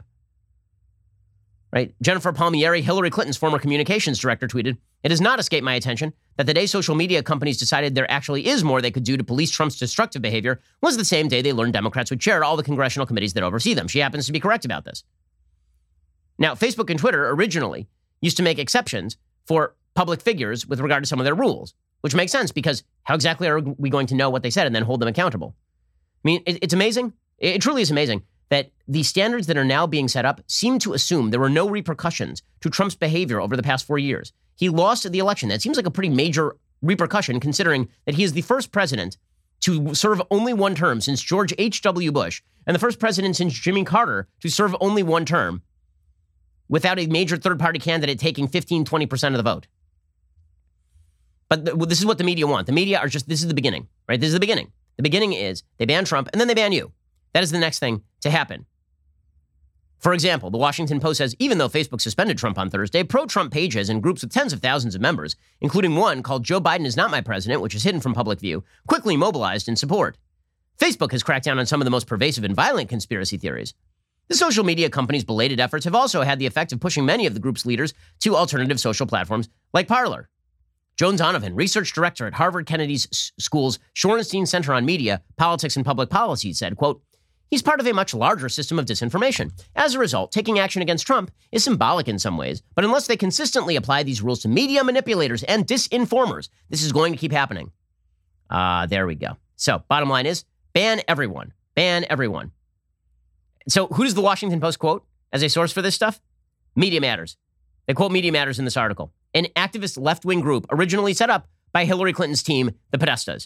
Right? Jennifer Palmieri, Hillary Clinton's former communications director, tweeted, "It has not escaped my attention that the day social media companies decided there actually is more they could do to police Trump's destructive behavior was the same day they learned Democrats would chair all the congressional committees that oversee them." She happens to be correct about this. Now, Facebook and Twitter originally used to make exceptions for public figures with regard to some of their rules, which makes sense because how exactly are we going to know what they said and then hold them accountable? I mean, it, it's amazing. It, it truly is amazing that the standards that are now being set up seem to assume there were no repercussions to Trump's behavior over the past four years. He lost the election. That seems like a pretty major repercussion considering that he is the first president to serve only one term since George H W Bush and the first president since Jimmy Carter to serve only one term without a major third-party candidate taking fifteen, twenty percent of the vote. But th- well, this is what the media want. The media are just, this is the beginning, right? This is the beginning. The beginning is they ban Trump and then they ban you. That is the next thing to happen. For example, the Washington Post says, even though Facebook suspended Trump on Thursday, pro-Trump pages and groups with tens of thousands of members, including one called Joe Biden is Not My President, which is hidden from public view, quickly mobilized in support. Facebook has cracked down on some of the most pervasive and violent conspiracy theories. The social media company's belated efforts have also had the effect of pushing many of the group's leaders to alternative social platforms like Parler. Joan Donovan, research director at Harvard Kennedy School's Shorenstein Center on Media, Politics, and Public Policy, said, quote, "He's part of a much larger system of disinformation. As a result, taking action against Trump is symbolic in some ways, but unless they consistently apply these rules to media manipulators and disinformers, this is going to keep happening." Ah, uh, there we go. So, bottom line is, ban everyone. Ban everyone. So, who does the Washington Post quote as a source for this stuff? Media Matters. They quote Media Matters in this article, an activist left-wing group originally set up by Hillary Clinton's team, the Podestas.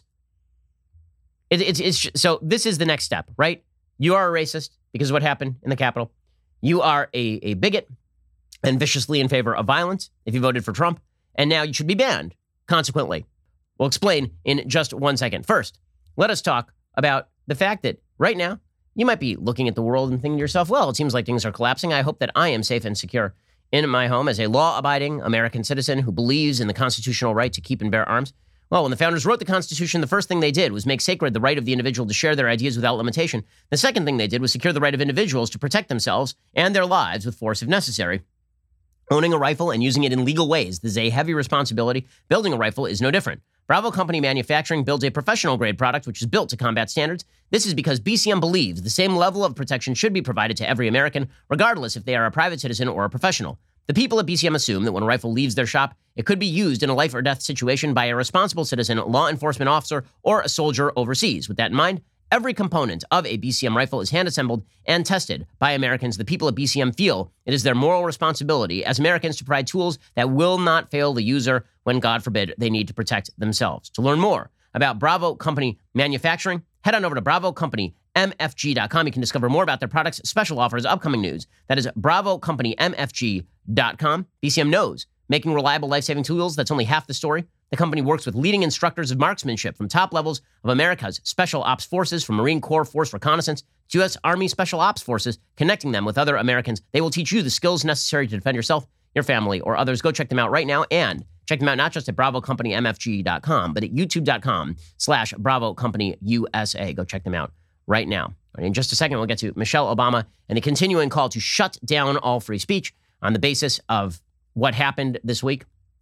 It, it's, it's, so, this is the next step, right? You are a racist because of what happened in the Capitol. You are a, a bigot and viciously in favor of violence if you voted for Trump. And now you should be banned, consequently. We'll explain in just one second. First, let us talk about the fact that right now, you might be looking at the world and thinking to yourself, well, it seems like things are collapsing. I hope that I am safe and secure in my home as a law-abiding American citizen who believes in the constitutional right to keep and bear arms. Well, when the founders wrote the Constitution, the first thing they did was make sacred the right of the individual to share their ideas without limitation. The second thing they did was secure the right of individuals to protect themselves and their lives with force if necessary. Owning a rifle and using it in legal ways is a heavy responsibility. Building a rifle is no different. Bravo Company Manufacturing builds a professional-grade product which is built to combat standards. This is because B C M believes the same level of protection should be provided to every American, regardless if they are a private citizen or a professional. The people at B C M assume that when a rifle leaves their shop, it could be used in a life or death situation by a responsible citizen, law enforcement officer, or a soldier overseas. With that in mind, every component of a B C M rifle is hand-assembled and tested by Americans. The people at B C M feel it is their moral responsibility as Americans to provide tools that will not fail the user when, God forbid, they need to protect themselves. To learn more about Bravo Company Manufacturing, head on over to bravo company m f g dot com. You can discover more about their products, special offers, upcoming news. That is bravo company m f g dot com. B C M knows making reliable life-saving tools, that's only half the story. The company works with leading instructors of marksmanship from top levels of America's Special Ops Forces, from Marine Corps Force Reconnaissance to U S Army Special Ops Forces, connecting them with other Americans. They will teach you the skills necessary to defend yourself, your family, or others. Go check them out right now, and check them out not just at bravo company m f g dot com, but at youtube dot com slash bravo company u s a. Go check them out right now. In just a second, we'll get to Michelle Obama and the continuing call to shut down all free speech on the basis of what happened this week.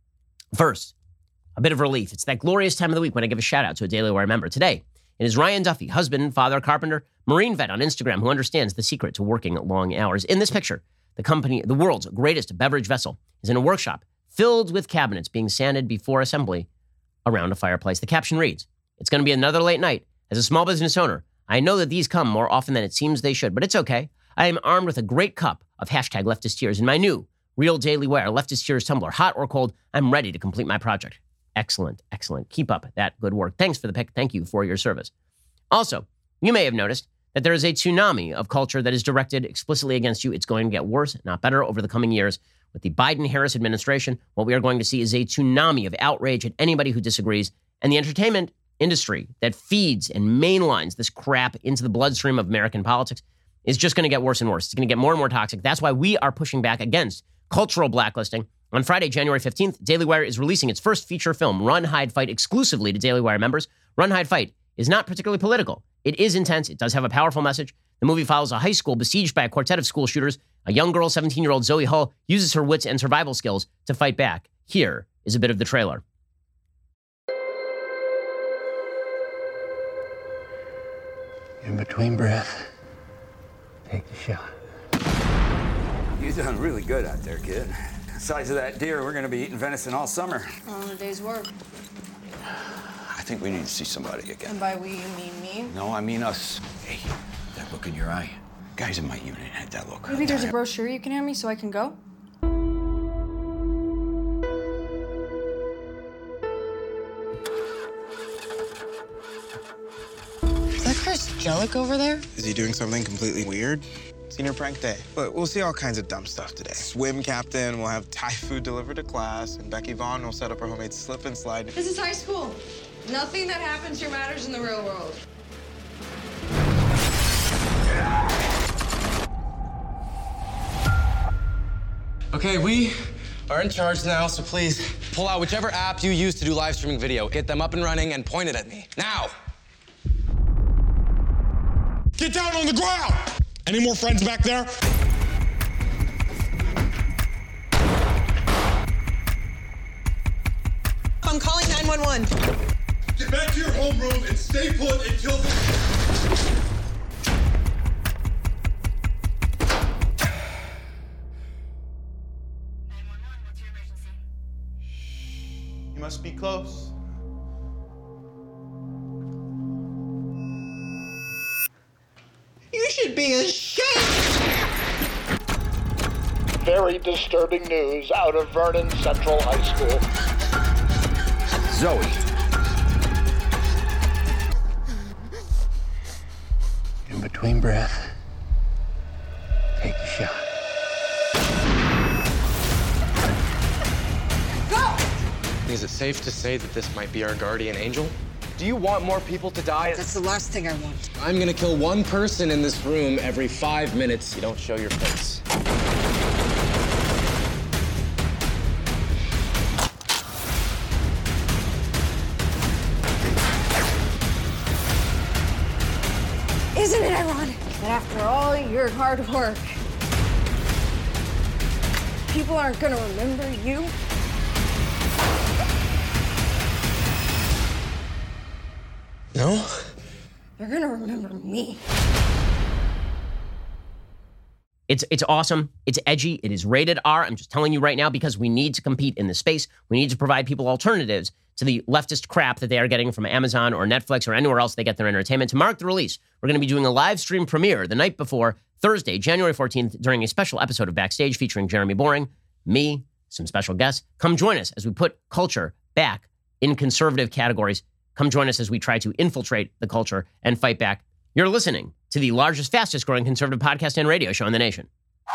First, a bit of relief. It's that glorious time of the week when I give a shout out to a Daily Wire member. Today, it is Ryan Duffy, husband, father, carpenter, Marine vet on Instagram, who understands the secret to working long hours. In this picture, the company, the world's greatest beverage vessel, is in a workshop filled with cabinets being sanded before assembly around a fireplace. The caption reads, "It's going to be another late night. As a small business owner, I know that these come more often than it seems they should, but it's okay. I am armed with a great cup of hashtag leftist tears in my new Real Daily Wire leftist tears tumbler. Hot or cold, I'm ready to complete my project." Excellent, excellent. Keep up that good work. Thanks for the pick. Thank you for your service. Also, you may have noticed that there is a tsunami of culture that is directed explicitly against you. It's going to get worse, not better, over the coming years. With the Biden-Harris administration, what we are going to see is a tsunami of outrage at anybody who disagrees. And the entertainment industry that feeds and mainlines this crap into the bloodstream of American politics is just going to get worse and worse. It's going to get more and more toxic. That's why we are pushing back against cultural blacklisting. On Friday, January fifteenth, Daily Wire is releasing its first feature film, Run, Hide, Fight, exclusively to Daily Wire members. Run, Hide, Fight is not particularly political. It is intense. It does have a powerful message. The movie follows a high school besieged by a quartet of school shooters. A young girl, seventeen-year-old Zoe Hull, uses her wits and survival skills to fight back. Here is a bit of the trailer. In between breath, take the shot. You've done really good out there, kid. Size of that deer, we're gonna be eating venison all summer. On a day's work. I think we need to see somebody again. And by we, you mean me? No, I mean us. Hey, that look in your eye. Guys in my unit had that look. Maybe there's a brochure you can hand me so I can go? Is that Chris Jellick over there? Is he doing something completely weird? Senior prank day. But we'll see all kinds of dumb stuff today. Swim captain, we'll have Thai food delivered to class, and Becky Vaughn will set up her homemade slip and slide. This is high school. Nothing that happens here matters in the real world. Okay, we are in charge now, so please pull out whichever app you use to do live streaming video. Get them up and running and point it at me. Now! Get down on the ground! Any more friends back there? I'm calling nine one one. Get back to your homeroom and stay put until the... You must be close. You should be ashamed. Very disturbing news out of Vernon Central High School. Zoe. In between breath, take the shot. Go! Is it safe to say that this might be our guardian angel? Do you want more people to die? That's the last thing I want. I'm gonna kill one person in this room every five minutes. You don't show your face. Isn't it ironic that after all your hard work, people aren't gonna remember you? No? They're gonna remember me. It's it's awesome. It's edgy. It is rated R. I'm just telling you right now because we need to compete in this space. We need to provide people alternatives to the leftist crap that they are getting from Amazon or Netflix or anywhere else they get their entertainment. To mark the release, we're going to be doing a live stream premiere the night before, Thursday, January fourteenth, during a special episode of Backstage featuring Jeremy Boring, me, some special guests. Come join us as we put culture back in conservative categories. Come join us as we try to infiltrate the culture and fight back. You're listening to the largest, fastest growing conservative podcast and radio show in the nation.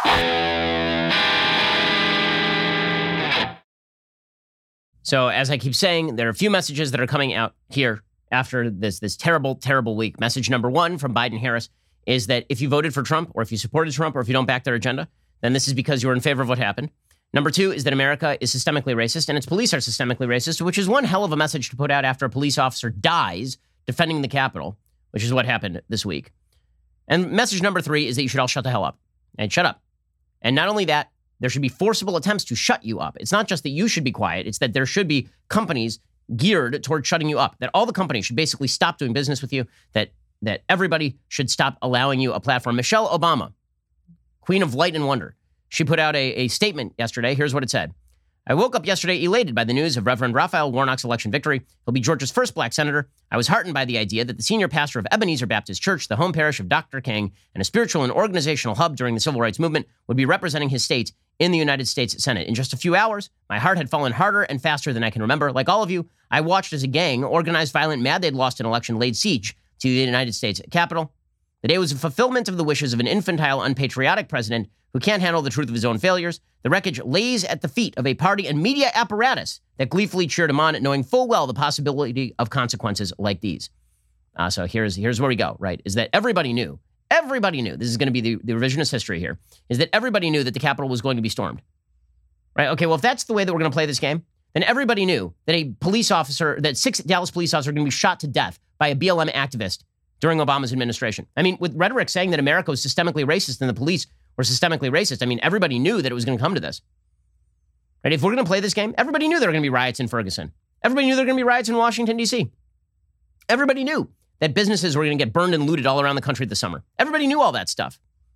So as I keep saying, there are a few messages that are coming out here after this, this terrible, terrible week. Message number one from Biden-Harris is that if you voted for Trump, or if you supported Trump, or if you don't back their agenda, then this is because you're in favor of what happened. Number two is that America is systemically racist and its police are systemically racist, which is one hell of a message to put out after a police officer dies defending the Capitol, which is what happened this week. And message number three is that you should all shut the hell up. And shut up. And not only that, there should be forcible attempts to shut you up. It's not just that you should be quiet. It's that there should be companies geared toward shutting you up, that all the companies should basically stop doing business with you, that, that everybody should stop allowing you a platform. Michelle Obama, Queen of Light and Wonder, she put out a, a statement yesterday. Here's what it said. I woke up yesterday elated by the news of Reverend Raphael Warnock's election victory. He'll be Georgia's first black senator. I was heartened by the idea that the senior pastor of Ebenezer Baptist Church, the home parish of Doctor King, and a spiritual and organizational hub during the civil rights movement, would be representing his state in the United States Senate. In just a few hours, my heart had fallen harder and faster than I can remember. Like all of you, I watched as a gang, organized, violent, mad they'd lost an election, laid siege to the United States Capitol. The day was a fulfillment of the wishes of an infantile, unpatriotic president who can't handle the truth of his own failures. The wreckage lays at the feet of a party and media apparatus that gleefully cheered him on, knowing full well the possibility of consequences like these. Uh, so here's here's where we go, right, is that everybody knew, everybody knew, this is going to be the, the revisionist history here, is that everybody knew that the Capitol was going to be stormed. Right? Okay, well, if that's the way that we're going to play this game, then everybody knew that a police officer, that six Dallas police officers are going to be shot to death by a B L M activist during Obama's administration. I mean, with rhetoric saying that America was systemically racist and the police were systemically racist, I mean, everybody knew that it was going to come to this. Right? If we're going to play this game, everybody knew there were going to be riots in Ferguson. Everybody knew there were going to be riots in Washington, D C. Everybody knew that businesses were going to get burned and looted all around the country this summer. Everybody knew all that stuff.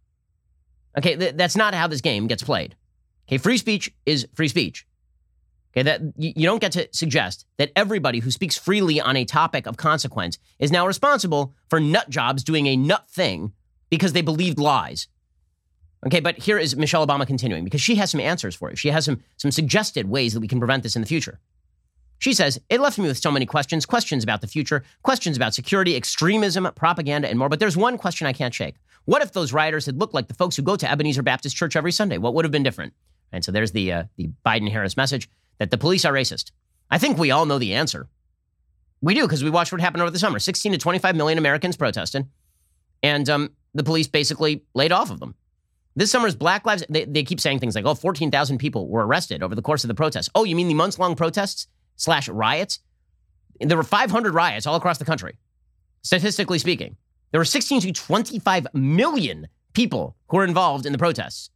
Okay, th- that's not how this game gets played. Okay, free speech is free speech. Okay, that you, you don't get to suggest that everybody who speaks freely on a topic of consequence is now responsible for nut jobs doing a nut thing because they believed lies. Okay, but here is Michelle Obama continuing, because she has some answers for you. She has some, some suggested ways that we can prevent this in the future. She says, it left me with so many questions, questions about the future, questions about security, extremism, propaganda, and more. But there's one question I can't shake. What if those rioters had looked like the folks who go to Ebenezer Baptist Church every Sunday? What would have been different? And so there's the, uh, the Biden-Harris message that the police are racist. I think we all know the answer. We do, because we watched what happened over the summer. sixteen to twenty-five million Americans protested, and um, the police basically laid off of them. This summer's Black Lives, they, they keep saying things like, oh, fourteen thousand people were arrested over the course of the protests. Oh, you mean the months-long protests slash riots? There were five hundred riots all across the country, statistically speaking. There were sixteen to twenty-five million people who were involved in the protests.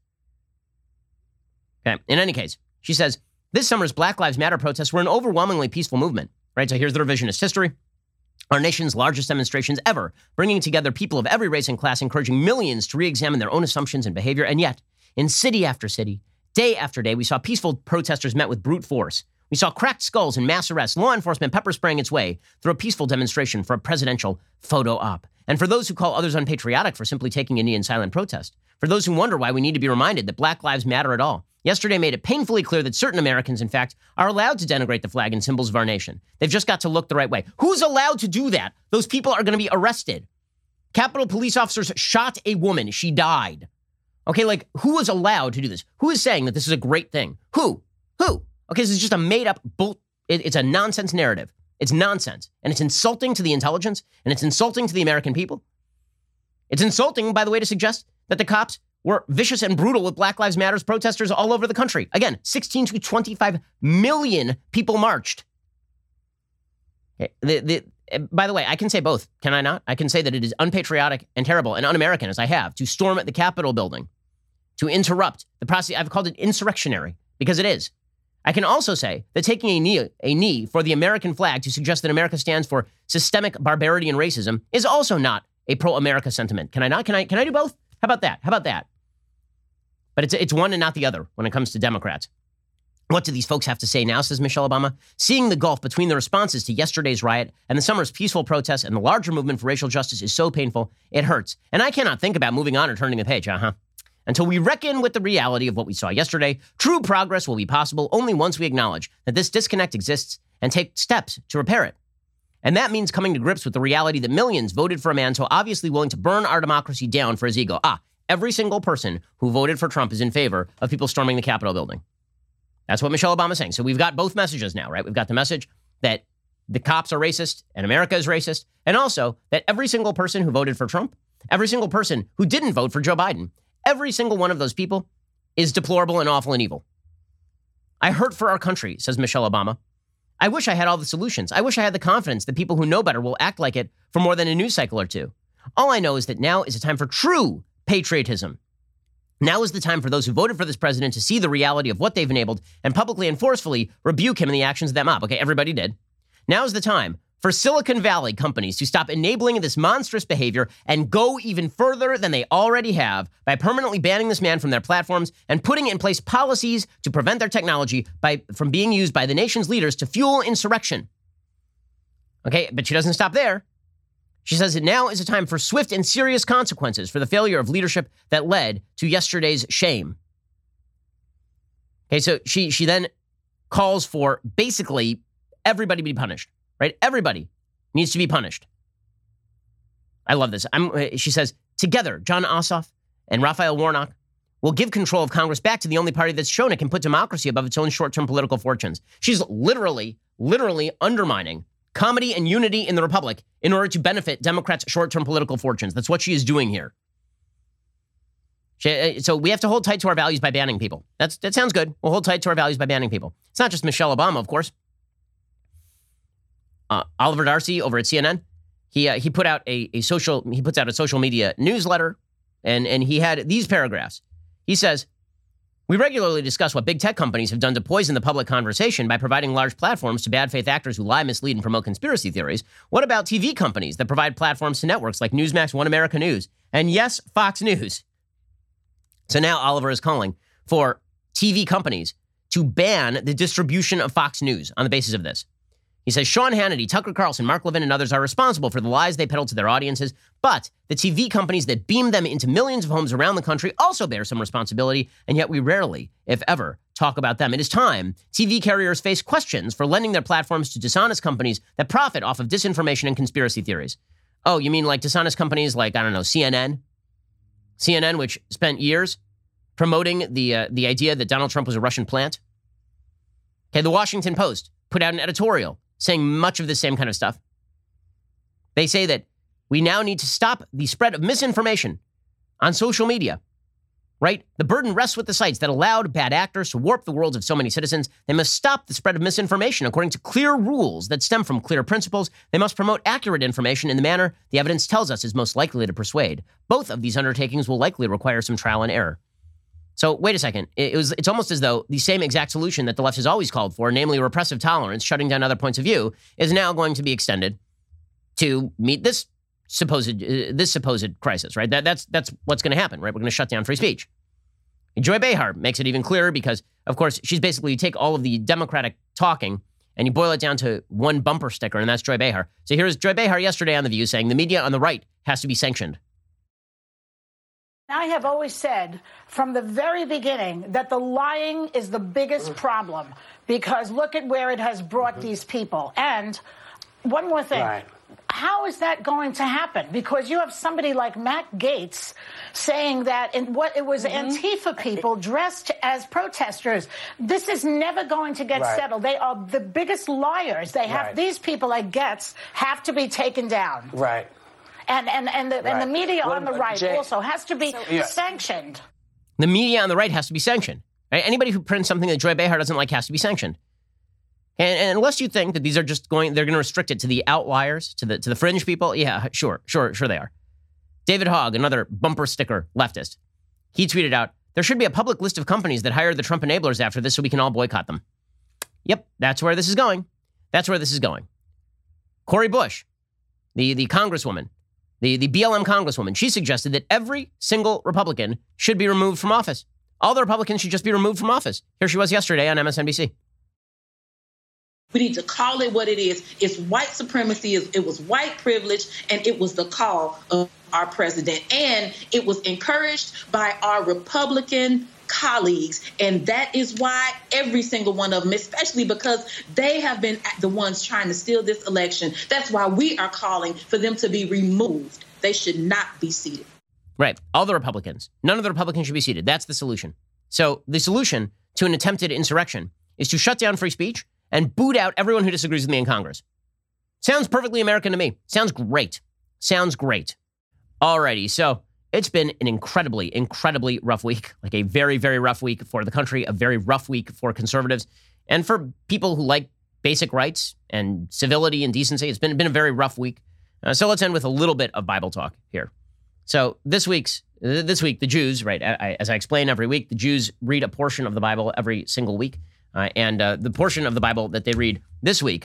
Okay, in any case, she says, this summer's Black Lives Matter protests were an overwhelmingly peaceful movement, right? So here's the revisionist history. Our nation's largest demonstrations ever, bringing together people of every race and class, encouraging millions to re-examine their own assumptions and behavior. And yet, in city after city, day after day, we saw peaceful protesters met with brute force. We saw cracked skulls and mass arrests, law enforcement pepper spraying its way through a peaceful demonstration for a presidential photo op. And for those who call others unpatriotic for simply taking a knee in silent protest, for those who wonder why we need to be reminded that Black lives matter at all, yesterday made it painfully clear that certain Americans, in fact, are allowed to denigrate the flag and symbols of our nation. They've just got to look the right way. Who's allowed to do that? Those people are going to be arrested. Capitol police officers shot a woman. She died. Okay, like, who is allowed to do this? Who is saying that this is a great thing? Who? Who? Okay, this is just a made-up bull. It, it's a nonsense narrative. It's nonsense. And it's insulting to the intelligence, and it's insulting to the American people. It's insulting, by the way, to suggest that the cops were vicious and brutal with Black Lives Matter protesters all over the country. Again, sixteen to twenty-five million people marched. Okay, the, the, by the way, I can say both, can I not? I can say that it is unpatriotic and terrible and un-American, as I have, to storm at the Capitol building, to interrupt the process. I've called it insurrectionary, because it is. I can also say that taking a knee, a knee for the American flag to suggest that America stands for systemic barbarity and racism is also not a pro-America sentiment. Can I not? Can I, can I do both? How about that? How about that? But it's it's one and not the other when it comes to Democrats. What do these folks have to say now, says Michelle Obama? Seeing the gulf between the responses to yesterday's riot and the summer's peaceful protests and the larger movement for racial justice is so painful, it hurts. And I cannot think about moving on or turning the page, uh-huh. Until we reckon with the reality of what we saw yesterday, true progress will be possible only once we acknowledge that this disconnect exists and take steps to repair it. And that means coming to grips with the reality that millions voted for a man so obviously willing to burn our democracy down for his ego. Ah, every single person who voted for Trump is in favor of people storming the Capitol building. That's what Michelle Obama is saying. So we've got both messages now, right? We've got the message that the cops are racist and America is racist, and also that every single person who voted for Trump, every single person who didn't vote for Joe Biden, every single one of those people is deplorable and awful and evil. I hurt for our country, says Michelle Obama. I wish I had all the solutions. I wish I had the confidence that people who know better will act like it for more than a news cycle or two. All I know is that now is a time for true patriotism. Now is the time for those who voted for this president to see the reality of what they've enabled and publicly and forcefully rebuke him in the actions of that mob. Okay, everybody did. Now is the time for Silicon Valley companies to stop enabling this monstrous behavior and go even further than they already have by permanently banning this man from their platforms and putting in place policies to prevent their technology by, from being used by the nation's leaders to fuel insurrection. Okay, but she doesn't stop there. She says that now is a time for swift and serious consequences for the failure of leadership that led to yesterday's shame. Okay, so she she then calls for basically everybody be punished. Right? Everybody needs to be punished. I love this. I'm, she says, together, John Ossoff and Raphael Warnock will give control of Congress back to the only party that's shown it can put democracy above its own short-term political fortunes. She's literally, literally undermining comedy and unity in the Republic in order to benefit Democrats' short-term political fortunes. That's what she is doing here. She, so we have to hold tight to our values by banning people. That's, that sounds good. We'll hold tight to our values by banning people. It's not just Michelle Obama, of course. Uh, Oliver Darcy over at C N N, he uh, he put out a, a social he puts out a social media newsletter, and and he had these paragraphs. He says, "We regularly discuss what big tech companies have done to poison the public conversation by providing large platforms to bad faith actors who lie, mislead, and promote conspiracy theories. What about T V companies that provide platforms to networks like Newsmax, One America News, and yes, Fox News?" So now Oliver is calling for T V companies to ban the distribution of Fox News on the basis of this. He says, Sean Hannity, Tucker Carlson, Mark Levin, and others are responsible for the lies they peddle to their audiences, but the T V companies that beam them into millions of homes around the country also bear some responsibility, and yet we rarely, if ever, talk about them. It is time T V carriers face questions for lending their platforms to dishonest companies that profit off of disinformation and conspiracy theories. Oh, you mean like dishonest companies like, I don't know, C N N? C N N, which spent years promoting the uh, the idea that Donald Trump was a Russian plant? Okay, the Washington Post put out an editorial saying much of the same kind of stuff. They say that we now need to stop the spread of misinformation on social media, right? The burden rests with the sites that allowed bad actors to warp the worlds of so many citizens. They must stop the spread of misinformation according to clear rules that stem from clear principles. They must promote accurate information in the manner the evidence tells us is most likely to persuade. Both of these undertakings will likely require some trial and error. So wait a second. It was, it's almost as though the same exact solution that the left has always called for, namely repressive tolerance, shutting down other points of view, is now going to be extended to meet this supposed uh, this supposed crisis, right? That, that's that's what's going to happen, right? We're going to shut down free speech. And Joy Behar makes it even clearer because, of course, she's basically, you take all of the Democratic talking and you boil it down to one bumper sticker, and that's Joy Behar. So here's Joy Behar yesterday on The View saying the media on the right has to be sanctioned. I have always said from the very beginning that the lying is the biggest problem, because look at where it has brought mm-hmm. these people. And one more thing. Right. How is that going to happen? Because you have somebody like Matt Gaetz saying that in what it was mm-hmm. Antifa people dressed as protesters. This is never going to get right. settled. They are the biggest liars. They have right. these people like Gaetz have to be taken down. Right. And and and the, right. and the media what on the about, right Jay, also has to be so, yeah. sanctioned. The media on the right has to be sanctioned. Right? Anybody who prints something that Joy Behar doesn't like has to be sanctioned. And, and unless you think that these are just going, they're going to restrict it to the outliers, to the to the fringe people, yeah, sure, sure, sure they are. David Hogg, another bumper sticker leftist, he tweeted out, there should be a public list of companies that hired the Trump enablers after this so we can all boycott them. Yep, that's where this is going. That's where this is going. Cori Bush, the, the congresswoman, the, the B L M congresswoman, she suggested that every single Republican should be removed from office. All the Republicans should just be removed from office. Here she was yesterday on M S N B C. We need to call it what it is. It's white supremacy. It was white privilege, and it was the call of our president. And it was encouraged by our Republican colleagues. And that is why every single one of them, especially because they have been the ones trying to steal this election, that's why we are calling for them to be removed. They should not be seated. Right. All the Republicans. None of the Republicans should be seated. That's the solution. So the solution to an attempted insurrection is to shut down free speech and boot out everyone who disagrees with me in Congress. Sounds perfectly American to me. Sounds great. Sounds great. Alrighty. So it's been an incredibly, incredibly rough week, like a very, very rough week for the country, a very rough week for conservatives and for people who like basic rights and civility and decency. It's been, been a very rough week. Uh, so let's end with a little bit of Bible talk here. So this week's, this week, the Jews, right, I, as I explain every week, the Jews read a portion of the Bible every single week. Uh, and uh, the portion of the Bible that they read this week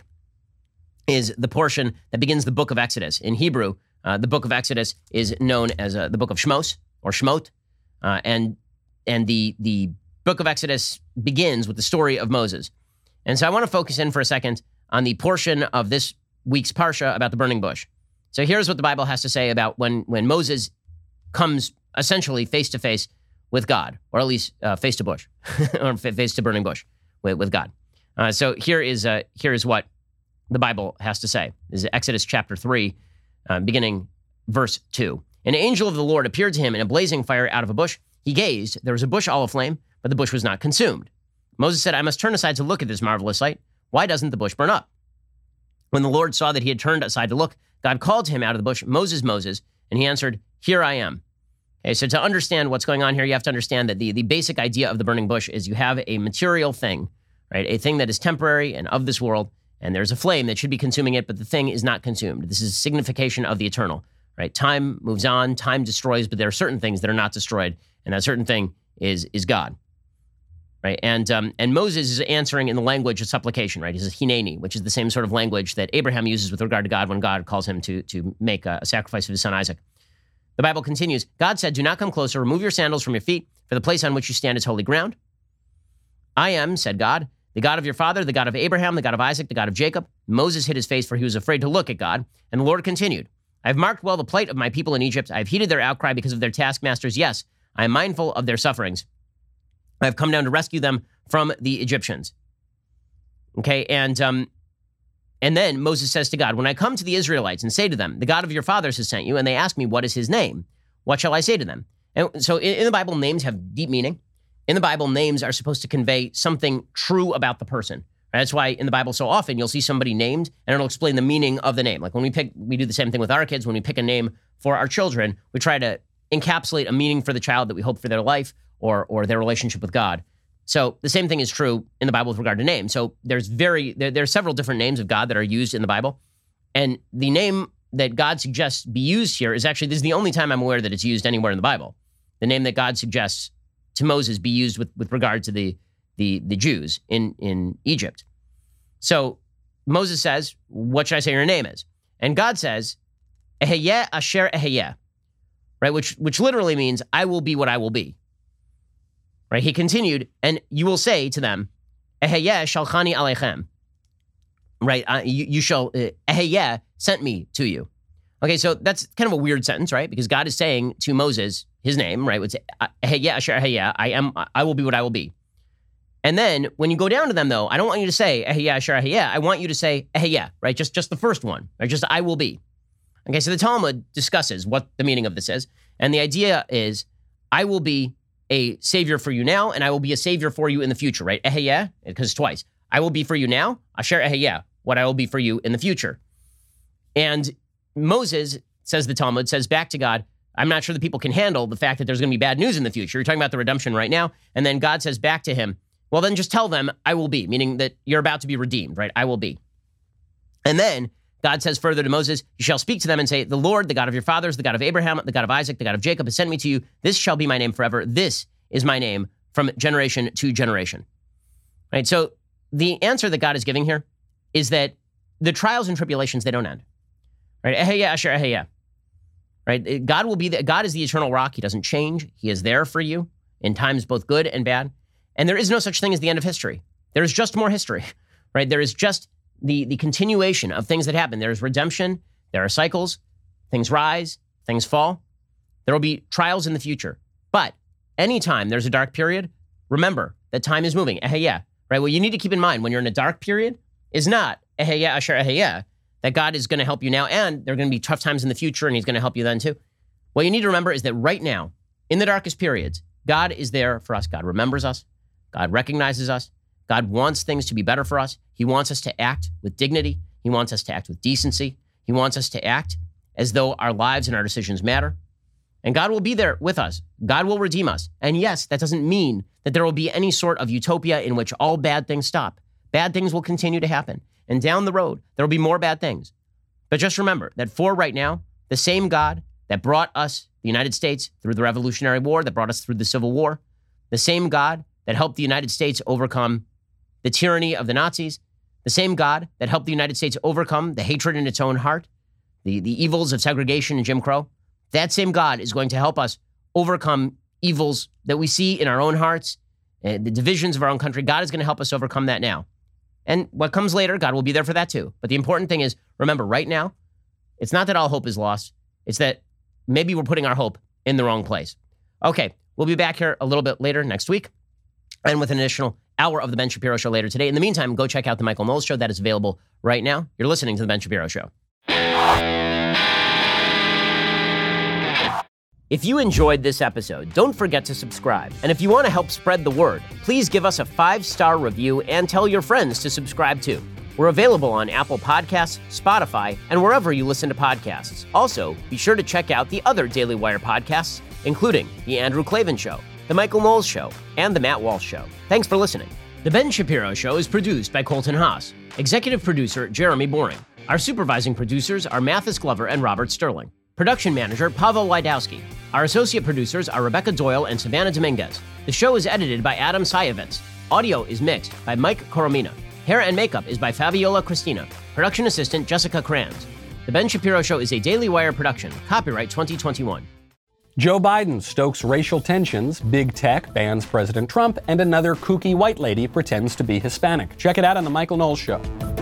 is the portion that begins the book of Exodus. In Hebrew, uh, the book of Exodus is known as uh, the book of Shmos or Shmot. Uh, and and the, the book of Exodus begins with the story of Moses. And so I want to focus in for a second on the portion of this week's Parsha about the burning bush. So here's what the Bible has to say about when, when Moses comes essentially face to face with God, or at least uh, face to bush, or face to burning bush with, with God. Uh, so here is uh, here is what the Bible has to say. This is Exodus chapter three, uh, beginning verse two. An angel of the Lord appeared to him in a blazing fire out of a bush. He gazed. There was a bush all aflame, but the bush was not consumed. Moses said, I must turn aside to look at this marvelous sight. Why doesn't the bush burn up? When the Lord saw that he had turned aside to look, God called to him out of the bush, Moses, Moses, and he answered, here I am. Okay, so to understand what's going on here, you have to understand that the, the basic idea of the burning bush is you have a material thing, right? A thing that is temporary and of this world, and there's a flame that should be consuming it, but the thing is not consumed. This is signification of the eternal, right? Time moves on, time destroys, but there are certain things that are not destroyed, and that certain thing is, is God, right? And um, and Moses is answering in the language of supplication, right? He says hineni, which is the same sort of language that Abraham uses with regard to God when God calls him to, to make a, a sacrifice of his son Isaac. The Bible continues, God said, do not come closer, remove your sandals from your feet, for the place on which you stand is holy ground. I am, said God, the God of your father, the God of Abraham, the God of Isaac, the God of Jacob. Moses hid his face, for he was afraid to look at God. And the Lord continued, I have marked well the plight of my people in Egypt. I have heeded their outcry because of their taskmasters. Yes, I am mindful of their sufferings. I have come down to rescue them from the Egyptians. Okay, and um, and then Moses says to God, when I come to the Israelites and say to them, the God of your fathers has sent you, and they ask me, what is his name? What shall I say to them? And so in, in the Bible, names have deep meaning. In the Bible, names are supposed to convey something true about the person. Right? That's why in the Bible, so often you'll see somebody named and it'll explain the meaning of the name. Like when we pick, we do the same thing with our kids. When we pick a name for our children, we try to encapsulate a meaning for the child that we hope for their life or, or their relationship with God. So the same thing is true in the Bible with regard to name. So there's very, there, there are several different names of God that are used in the Bible. And the name that God suggests be used here is actually, this is the only time I'm aware that it's used anywhere in the Bible. The name that God suggests to Moses be used with, with regard to the, the, the Jews in, in Egypt. So Moses says, what should I say your name is? And God says, Eheyeh asher eheyeh, right? Which, which literally means, I will be what I will be. Right? He continued, and you will say to them, Eheyeh shalchani aleichem. Right? Uh, you, you shall, uh, Eheyeh sent me to you. Okay, so that's kind of a weird sentence, right? Because God is saying to Moses his name, right? It's Eheyeh asher eheyeh, I am, I will be what I will be. And then when you go down to them, though, I don't want you to say Eheyeh asher eheyeh. I want you to say Eheyeh, right? Just, just the first one, right? Just I will be. Okay, so the Talmud discusses what the meaning of this is, and the idea is I will be a savior for you now, and I will be a savior for you in the future, right? Eheyeh, because it's twice. I will be for you now, asher eheyeh, what I will be for you in the future. And Moses, says the Talmud, says back to God, I'm not sure the people can handle the fact that there's going to be bad news in the future. You're talking about the redemption right now. And then God says back to him, well, then just tell them I will be, meaning that you're about to be redeemed, right? I will be. And then God says further to Moses, you shall speak to them and say, the Lord, the God of your fathers, the God of Abraham, the God of Isaac, the God of Jacob has sent me to you. This shall be my name forever. This is my name from generation to generation. Right? So the answer that God is giving here is that the trials and tribulations, they don't end. Right? Eheyeh asher eheyeh. Right? God will be the, God is the eternal rock. He doesn't change. He is there for you in times both good and bad. And there is no such thing as the end of history. There is just more history. Right? There is just the, the continuation of things that happen. There is redemption. There are cycles. Things rise. things fall. There will be trials in the future. But anytime there's a dark period, remember that time is moving. Eh, yeah, right? What you need to keep in mind when you're in a dark period is not, eh, yeah, sure, eh, yeah, that God is going to help you now, and there are going to be tough times in the future, and he's going to help you then too. What you need to remember is that right now, in the darkest periods, God is there for us. God remembers us. God recognizes us. God wants things to be better for us. He wants us to act with dignity. He wants us to act with decency. He wants us to act as though our lives and our decisions matter. And God will be there with us. God will redeem us. And yes, that doesn't mean that there will be any sort of utopia in which all bad things stop. Bad things will continue to happen. And down the road, there will be more bad things. But just remember that for right now, the same God that brought us, the United States, through the Revolutionary War, that brought us through the Civil War, the same God that helped the United States overcome the tyranny of the Nazis, the same God that helped the United States overcome the hatred in its own heart, the, the evils of segregation and Jim Crow, that same God is going to help us overcome evils that we see in our own hearts, uh, the divisions of our own country. God is going to help us overcome that now. And what comes later, God will be there for that too. But the important thing is, remember, right now, it's not that all hope is lost. It's that maybe we're putting our hope in the wrong place. Okay, we'll be back here a little bit later next week and with an additional hour of The Ben Shapiro Show later today. In the meantime, go check out The Michael Knowles Show. That is available right now. You're listening to The Ben Shapiro Show. If you enjoyed this episode, don't forget to subscribe. And if you want to help spread the word, please give us a five-star review and tell your friends to subscribe too. We're available on Apple Podcasts, Spotify, and wherever you listen to podcasts. Also, be sure to check out the other Daily Wire podcasts, including The Andrew Klavan Show, The Michael Knowles Show, and The Matt Walsh Show. Thanks for listening. The Ben Shapiro Show is produced by Colton Haas. Executive producer, Jeremy Boring. Our supervising producers are Mathis Glover and Robert Sterling. Production manager, Pavel Wydowski. Our associate producers are Rebecca Doyle and Savannah Dominguez. The show is edited by Adam Sayevitz. Audio is mixed by Mike Coromina. Hair and makeup is by Fabiola Cristina. Production assistant, Jessica Kranz. The Ben Shapiro Show is a Daily Wire production. Copyright twenty twenty-one. Joe Biden stokes racial tensions, big tech bans President Trump, and another kooky white lady pretends to be Hispanic. Check it out on The Michael Knowles Show.